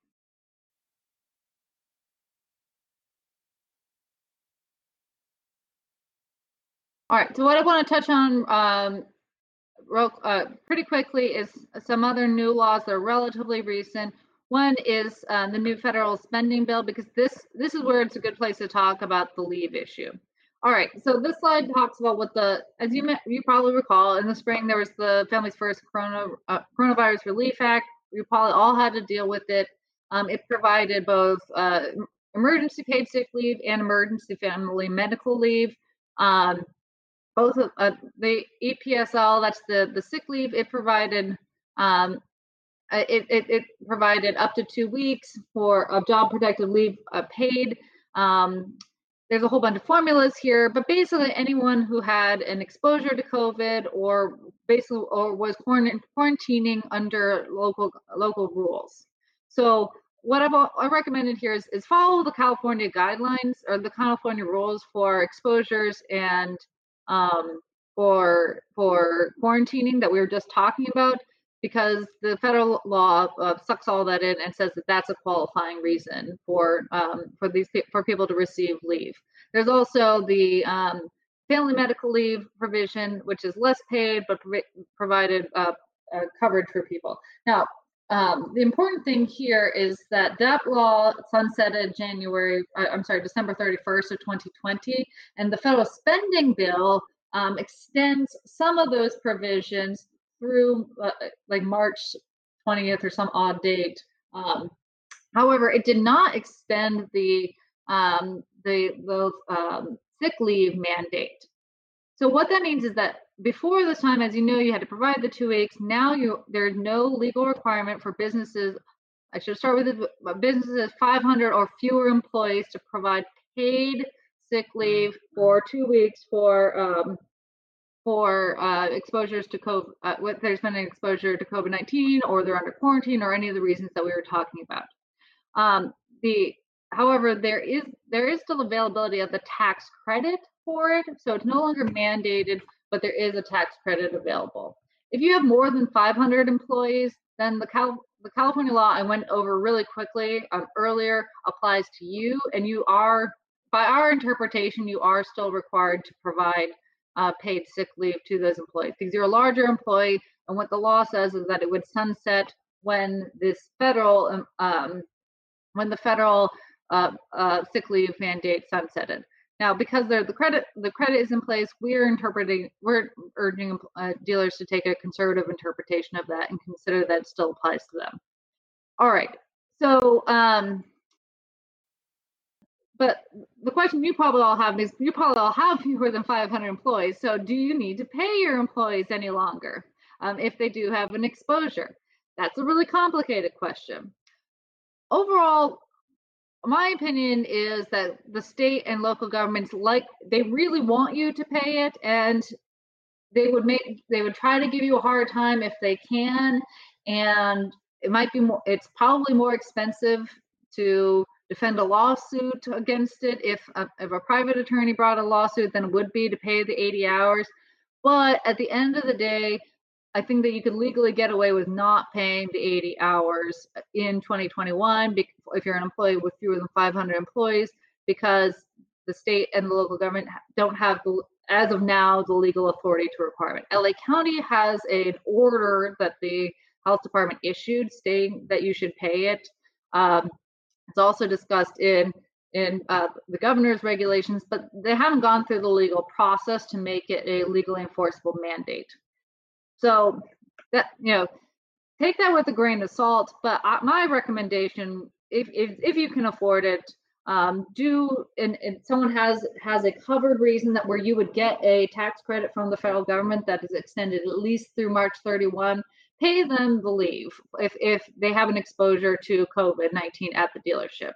All right, so what I want to touch on pretty quickly is some other new laws that are relatively recent. One is the new federal spending bill, because this is where it's a good place to talk about the leave issue. All right, so this slide talks about what as you probably recall, in the spring there was the Families First Coronavirus Relief Act. We probably all had to deal with it. It provided both emergency paid sick leave and emergency family medical leave. Both of the EPSL, that's the sick leave, it provided it provided up to 2 weeks of job protected leave paid. There's a whole bunch of formulas here, but basically anyone who had an exposure to COVID or was quarantining under local rules. So what I recommended here is follow the California guidelines or the California rules for exposures and for quarantining that we were just talking about, because the federal law sucks all that in and says that that's a qualifying reason for people to receive leave. There's also the family medical leave provision, which is less paid but provided coverage for people. Now, the important thing here is that law sunsetted December 31st of 2020, and the federal spending bill extends some of those provisions through like March 20th or some odd date. However, it did not extend the sick leave mandate. So what that means is that before this time, as you know, you had to provide the 2 weeks. Now there's no legal requirement for businesses. I should start with businesses 500 or fewer employees to provide paid sick leave for 2 weeks for exposures to COVID. There's been an exposure to COVID-19, or they're under quarantine, or any of the reasons that we were talking about. However, there is still availability of the tax credit for it, so it's no longer mandated, but there is a tax credit available. If you have more than 500 employees, then the California law I went over really quickly earlier applies to you, and you are, by our interpretation, you are still required to provide paid sick leave to those employees, because you're a larger employee, and what the law says is that it would sunset when this federal sick leave mandate sunsetted. Now, because the credit is in place, we're urging dealers to take a conservative interpretation of that and consider that it still applies to them. All right, so but the question you probably all have is, you probably all have fewer than 500 employees, so do you need to pay your employees any longer if they do have an exposure? That's a really complicated question. Overall, my opinion is that the state and local governments, they really want you to pay it, and they would try to give you a hard time if they can, and it's probably more expensive to defend a lawsuit against it if a private attorney brought a lawsuit than it would be to pay the 80 hours. But at the end of the day, I think that you could legally get away with not paying the 80 hours in 2021 if you're an employee with fewer than 500 employees, because the state and the local government don't have, as of now, the legal authority to require it. LA County has an order that the health department issued stating that you should pay it. It's also discussed in the governor's regulations, but they haven't gone through the legal process to make it a legally enforceable mandate. So that, take that with a grain of salt. But my recommendation, if you can afford it, and someone has a covered reason that where you would get a tax credit from the federal government that is extended at least through March 31, pay them the leave if they have an exposure to COVID-19 at the dealership.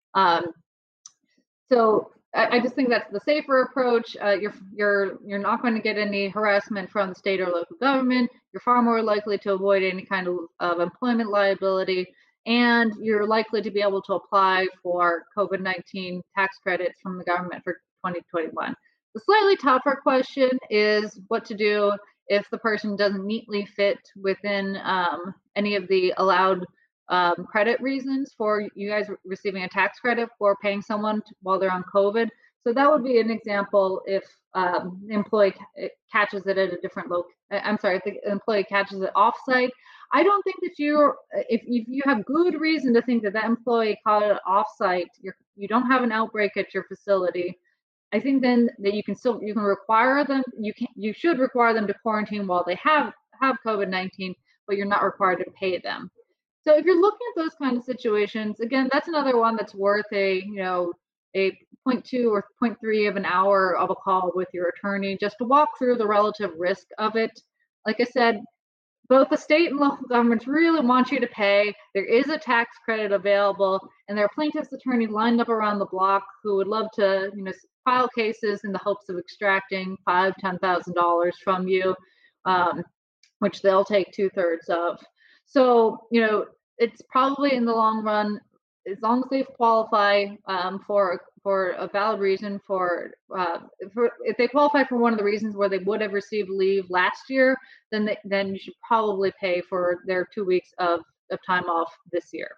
So I just think that's the safer approach. You're not going to get any harassment from the state or local government. You're far more likely to avoid any kind of employment liability, and you're likely to be able to apply for COVID-19 tax credits from the government for 2021. The slightly tougher question is what to do if the person doesn't neatly fit within any of the allowed credit reasons for you guys receiving a tax credit for paying someone while they're on COVID. So that would be an example if the employee catches it at a different if the employee catches it offsite. I don't think that if you have good reason to think that employee caught it offsite, you don't have an outbreak at your facility, I think then that you can require them, you should require them to quarantine while they have COVID-19, but you're not required to pay them. So if you're looking at those kind of situations, again, that's another one that's worth a 0.2 or 0.3 of an hour of a call with your attorney just to walk through the relative risk of it. Like I said, both the state and local governments really want you to pay. There is a tax credit available, and there are plaintiffs' attorneys lined up around the block who would love to, file cases in the hopes of extracting $5,000, $10,000 from you, which they'll take 2/3 of. So, it's probably in the long run, as long as they qualify for a valid reason if they qualify for one of the reasons where they would have received leave last year, then you should probably pay for their 2 weeks of time off this year.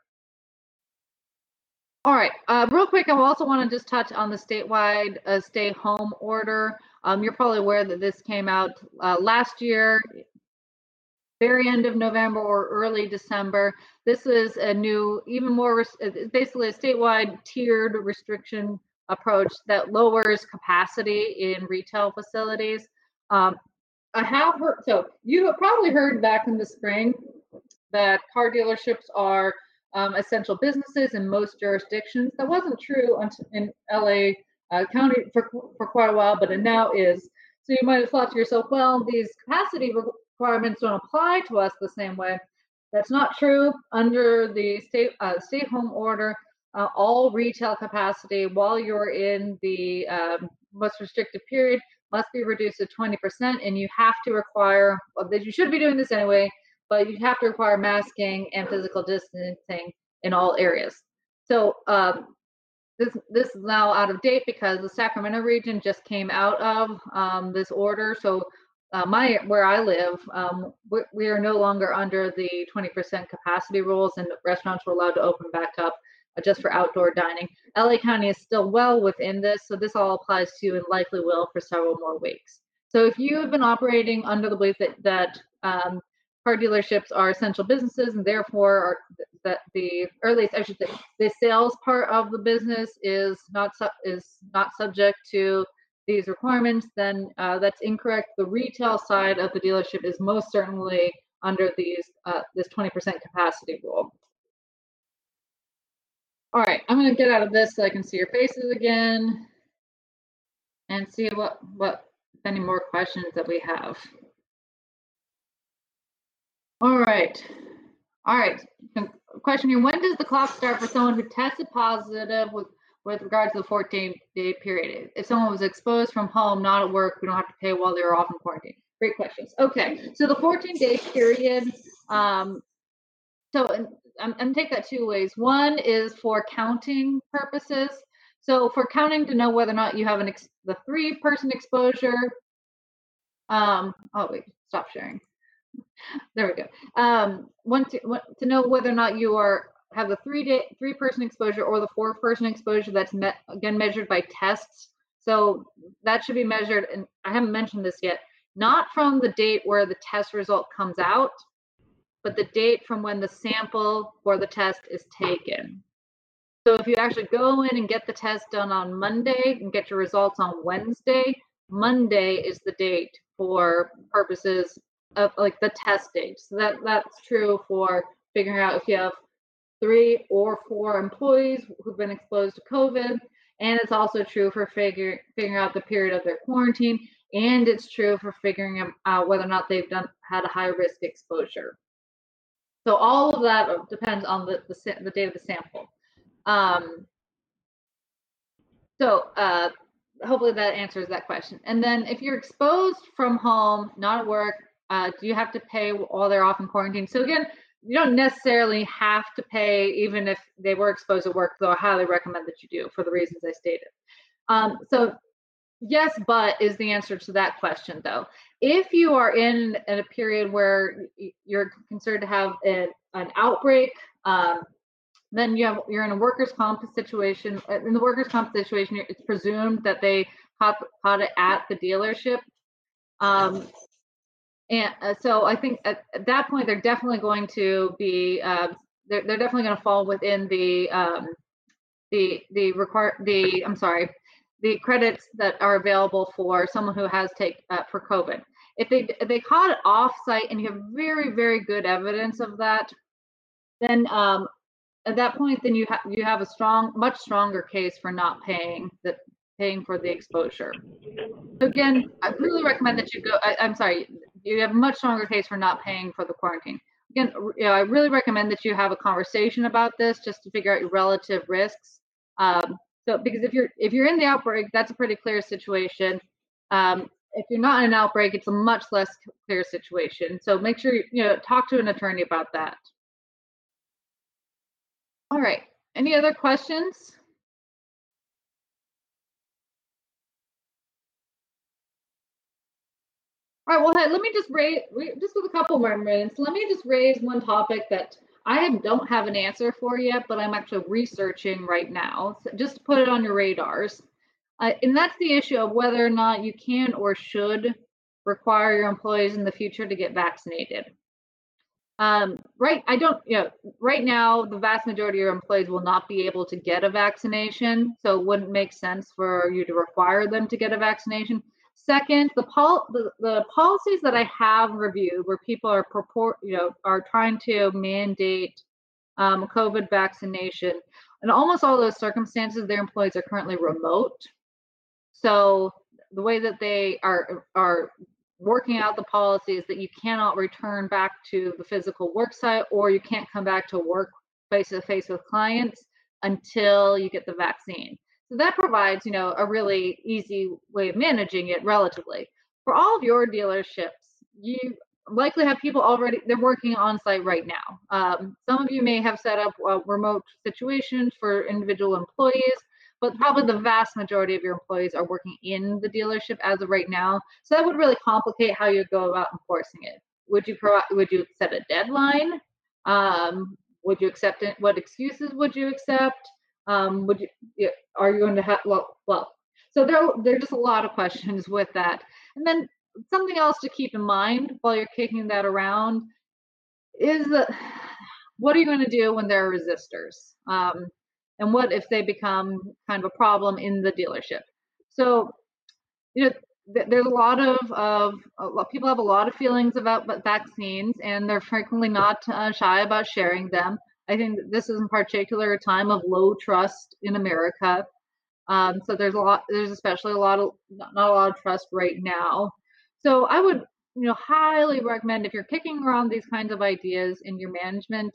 All right, real quick, I also want to just touch on the statewide stay-home order. You're probably aware that this came out last year, very end of November or early December. This is a new, even more, basically a statewide tiered restriction approach that lowers capacity in retail facilities. I have heard, so you have probably heard back in the spring that car dealerships are essential businesses in most jurisdictions. That wasn't true in LA County for quite a while, but it now is. So you might have thought to yourself, well, these capacity requirements don't apply to us the same way. That's not true. Under the stay-home order, all retail capacity while you're in the most restricted period must be reduced to 20%, and you have to require, that you should be doing this anyway, but you have to require masking and physical distancing in all areas. So this is now out of date because the Sacramento region just came out of this order. So where I live, we are no longer under the 20% capacity rules, and restaurants were allowed to open back up just for outdoor dining. LA County is still well within this, so this all applies to you and likely will for several more weeks. So if you have been operating under the belief that car dealerships are essential businesses and therefore or at least I should say, the sales part of the business is not subject to these requirements, then that's incorrect. The retail side of the dealership is most certainly under this 20% capacity rule. All right, I'm going to get out of this so I can see your faces again and see what any more questions that we have. All right. Question here: when does the clock start for someone who tested positive with regards to the 14-day period? If someone was exposed from home, not at work, we don't have to pay while they were off in quarantine. Great questions. Okay, so the 14-day period. So I'm take that two ways. One is for counting purposes. So for counting to know whether or not you have the 3-person exposure. Oh wait, stop sharing. There we go. One to know whether or not you have the 3-person exposure or the 4-person exposure that's again measured by tests. So that should be measured, and I haven't mentioned this yet, not from the date where the test result comes out, but the date from when the sample for the test is taken. So if you actually go in and get the test done on Monday and get your results on Wednesday, Monday is the date for purposes of like the test date. So that's true for figuring out if you have 3 or 4 employees who've been exposed to COVID. And it's also true for figuring out the period of their quarantine. And it's true for figuring out whether or not they've had a high risk exposure. So all of that depends on the date of the sample. Hopefully that answers that question. And then if you're exposed from home, not at work, do you have to pay while they're off in quarantine? So again, you don't necessarily have to pay even if they were exposed at work, though I highly recommend that you do for the reasons I stated. So yes, but is the answer to that question though. If you are in a period where you're considered to have an outbreak, then you're in a workers' comp situation. In the workers' comp situation, it's presumed that they caught it at the dealership. So I think at that point they're definitely going to be they're definitely going to fall within the credits that are available for someone who has for COVID. If they caught it off-site and you have very, very good evidence of that, then at that point, then you have a much stronger case for not paying for the exposure. So again, I really recommend that you go. You have a much stronger case for not paying for the quarantine. Again, I really recommend that you have a conversation about this just to figure out your relative risks. So because if you're in the outbreak, that's a pretty clear situation. If you're not in an outbreak, it's a much less clear situation. So make sure you talk to an attorney about that. All right. Any other questions? All right. Well, hey, let me just just with a couple more minutes. Let me just raise one topic that I don't have an answer for yet, but I'm actually researching right now. So just to put it on your radars. And that's the issue of whether or not you can or should require your employees in the future to get vaccinated. Right now, the vast majority of your employees will not be able to get a vaccination, so it wouldn't make sense for you to require them to get a vaccination. Second, the policies that I have reviewed where people are trying to mandate COVID vaccination, in almost all those circumstances, their employees are currently remote. So the way that they are working out the policy is that you cannot return back to the physical work site, or you can't come back to work face-to-face with clients until you get the vaccine. So that provides, a really easy way of managing it relatively. For all of your dealerships, you likely have people they're working on site right now. Some of you may have set up remote situations for individual employees, but probably the vast majority of your employees are working in the dealership as of right now. So that would really complicate how you go about enforcing it. Would you set a deadline? Would you accept it? What excuses would you accept? Are you going to have, so there are just a lot of questions with that. And then something else to keep in mind while you're kicking that around is that what are you going to do when there are resistors? And what if they become kind of a problem in the dealership? So, there's a lot of people have a lot of feelings about vaccines, and they're frequently not shy about sharing them. I think this is in particular a time of low trust in America. So there's especially not a lot of trust right now. So I would, highly recommend, if you're kicking around these kinds of ideas in your management,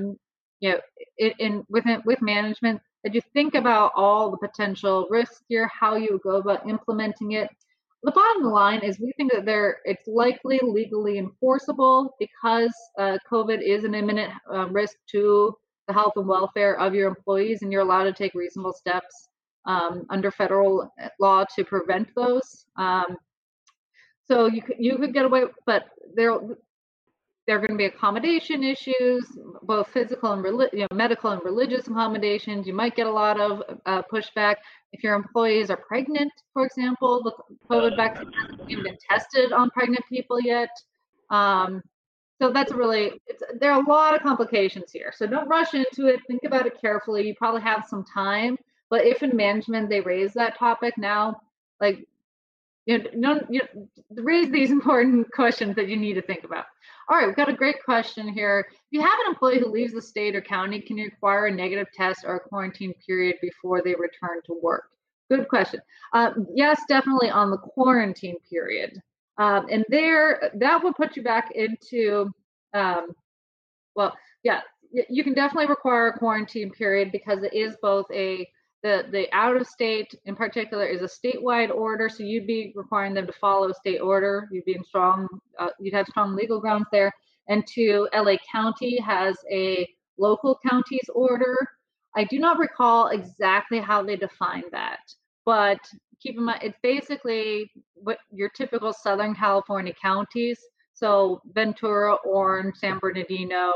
with management, that you think about all the potential risks here, how you go about implementing it. The bottom line is we think that it's likely legally enforceable because COVID is an imminent risk to the health and welfare of your employees, and you're allowed to take reasonable steps under federal law to prevent those. So you could get away, but there are going to be accommodation issues, both physical and medical and religious accommodations. You might get a lot of pushback if your employees are pregnant, for example. The COVID vaccine hasn't even been tested on pregnant people yet. So that's there are a lot of complications here. So don't rush into it. Think about it carefully. You probably have some time, but if in management they raise that topic now, like, raise these important questions that you need to think about. All right, we've got a great question here. If you have an employee who leaves the state or county, can you require a negative test or a quarantine period before they return to work? Good question. Yes, definitely on the quarantine period. And that would put you back into, well, yeah, you can definitely require a quarantine period because it is both the out of state in particular is a statewide order, so you'd be requiring them to follow a state order. You'd have strong legal grounds there. And LA County has a local counties order. I do not recall exactly how they define that, but keep in mind it's basically what your typical Southern California counties. So Ventura, Orange, San Bernardino,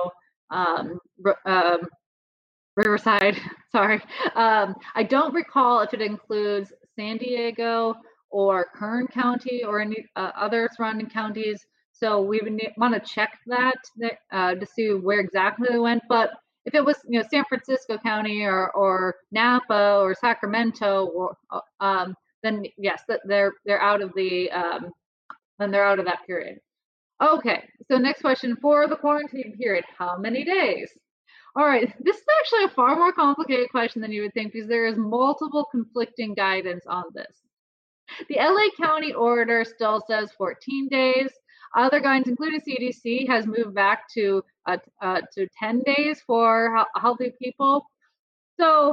Riverside, sorry. I don't recall if it includes San Diego or Kern County or any other surrounding counties. So we would want to check that to see where exactly they went. But if it was, San Francisco County or Napa or Sacramento, or then yes, they're out of that period. Okay, so next question for the quarantine period: how many days? All right, this is actually a far more complicated question than you would think because there is multiple conflicting guidance on this. The LA County order still says 14 days. Other guidance, including CDC, has moved back to 10 days for healthy people. So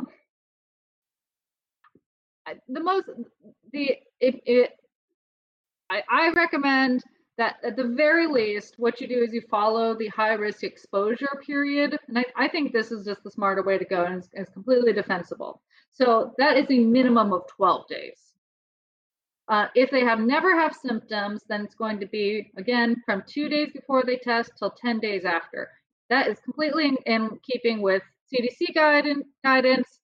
I recommend that at the very least, what you do is you follow the high risk exposure period. And I think this is just the smarter way to go, and it's completely defensible. So that is a minimum of 12 days. If they never have symptoms, then it's going to be, again, from 2 days before they test till 10 days after. That is completely in keeping with CDC guidance.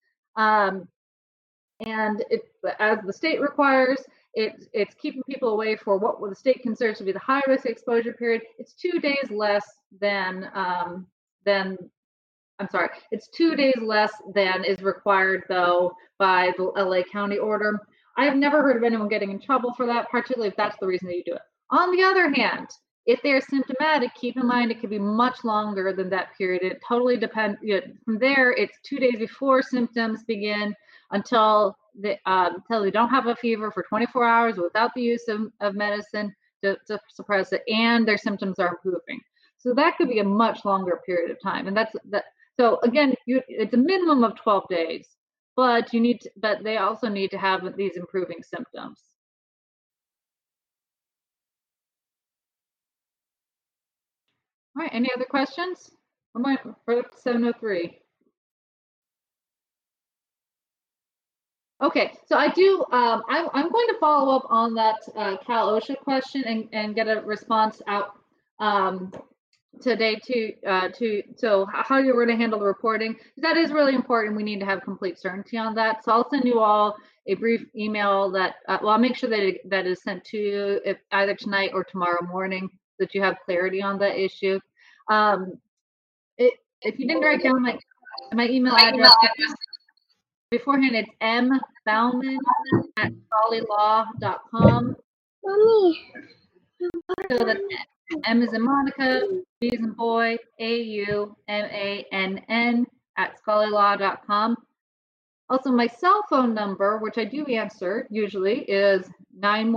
And as the state requires, it's keeping people away for what the state considers to be the high risk exposure period. It's 2 days less than it's 2 days less than is required though by the LA County order. I have never heard of anyone getting in trouble for that, particularly if that's the reason that you do it. On the other hand, if they're symptomatic, keep in mind it could be much longer than that period. It totally depends. From there, it's 2 days before symptoms begin until they don't have a fever for 24 hours without the use of medicine to suppress it, and their symptoms are improving. So that could be a much longer period of time. And that's that. So again, it's a minimum of 12 days, but they also need to have these improving symptoms. All right, any other questions? I'm going for 703. Okay, so I'm going to follow up on that Cal OSHA question and get a response out today so how you're going to handle the reporting. That is really important. We need to have complete certainty on that. So I'll send you all a brief email that, I'll make sure that is sent to you either tonight or tomorrow morning so that you have clarity on that issue. If you didn't write down my email address, beforehand, it's mbaumann@scullylaw.com. So that's M is in Monica, B is in boy, AUMANN @scullylaw.com. Also, my cell phone number, which I do answer usually, is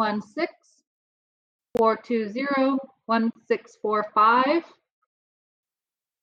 916-420-1645.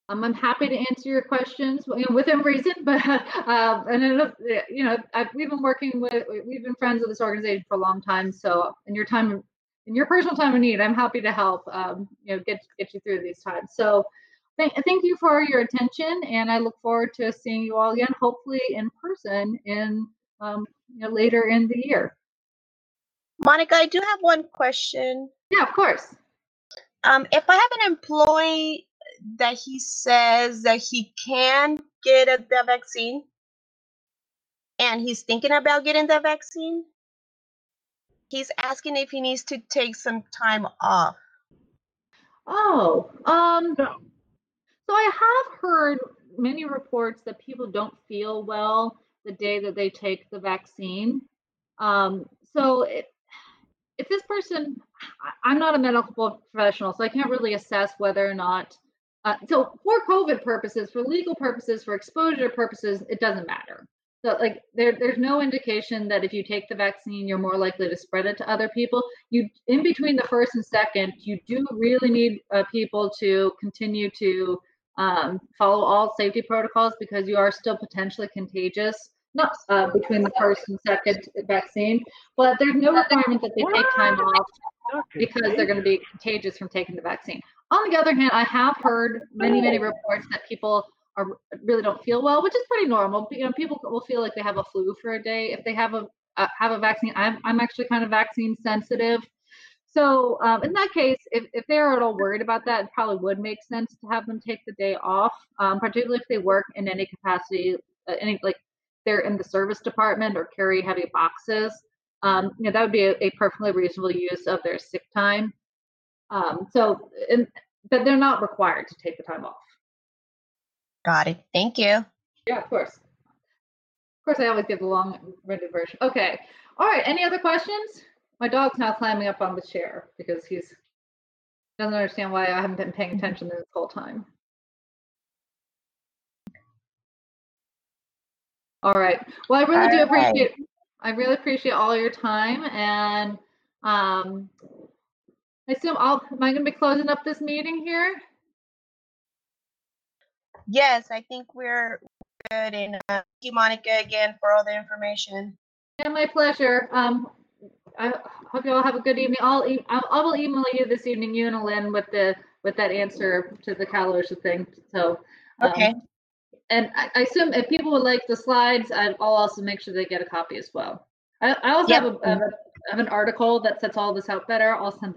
I'm happy to answer your questions, within reason, but and we've been we've been friends with this organization for a long time. So in your personal time of need, I'm happy to help, get you through these times. So thank you for your attention, and I look forward to seeing you all again, hopefully in person in later in the year. Monica, I do have one question. Yeah, of course. If I have an employee that he says that he can get the vaccine and he's thinking about getting the vaccine, he's asking if he needs to take some time off. Oh, so I have heard many reports that people don't feel well the day that they take the vaccine. So if this person, I'm not a medical professional, so I can't really assess whether or not. So for COVID purposes, for legal purposes, for exposure purposes, it doesn't matter. So like there's no indication that if you take the vaccine, you're more likely to spread it to other people. You in between the first and second, you do really need people to continue to follow all safety protocols because you are still potentially contagious. Not between the first and second vaccine, but there's no requirement that they take time off because they're going to be contagious from taking the vaccine. On the other hand, I have heard many reports that people really don't feel well, which is pretty normal. People will feel like they have a flu for a day if they have a vaccine. I'm actually kind of vaccine sensitive. So in that case, if they're at all worried about that, it probably would make sense to have them take the day off, particularly if they work in any capacity, like they're in the service department or carry heavy boxes. That would be a perfectly reasonable use of their sick time. But they're not required to take the time off. Got it. Thank you. Yeah, of course. Of course, I always give the long-winded version. Okay. All right. Any other questions? My dog's now climbing up on the chair because he doesn't understand why I haven't been paying attention this whole time. All right. Well, I really do appreciate. I really appreciate all your time, and I assume am I going to be closing up this meeting here? Yes, I think we're good. And thank you, Monica, again for all the information. Yeah, my pleasure. I hope you all have a good evening. I will email you this evening, you and Lynn, with that answer to the Cal OSHA thing. So okay. And I assume if people would like the slides, I'll also make sure they get a copy as well. I also have an article that sets all this out better. I'll send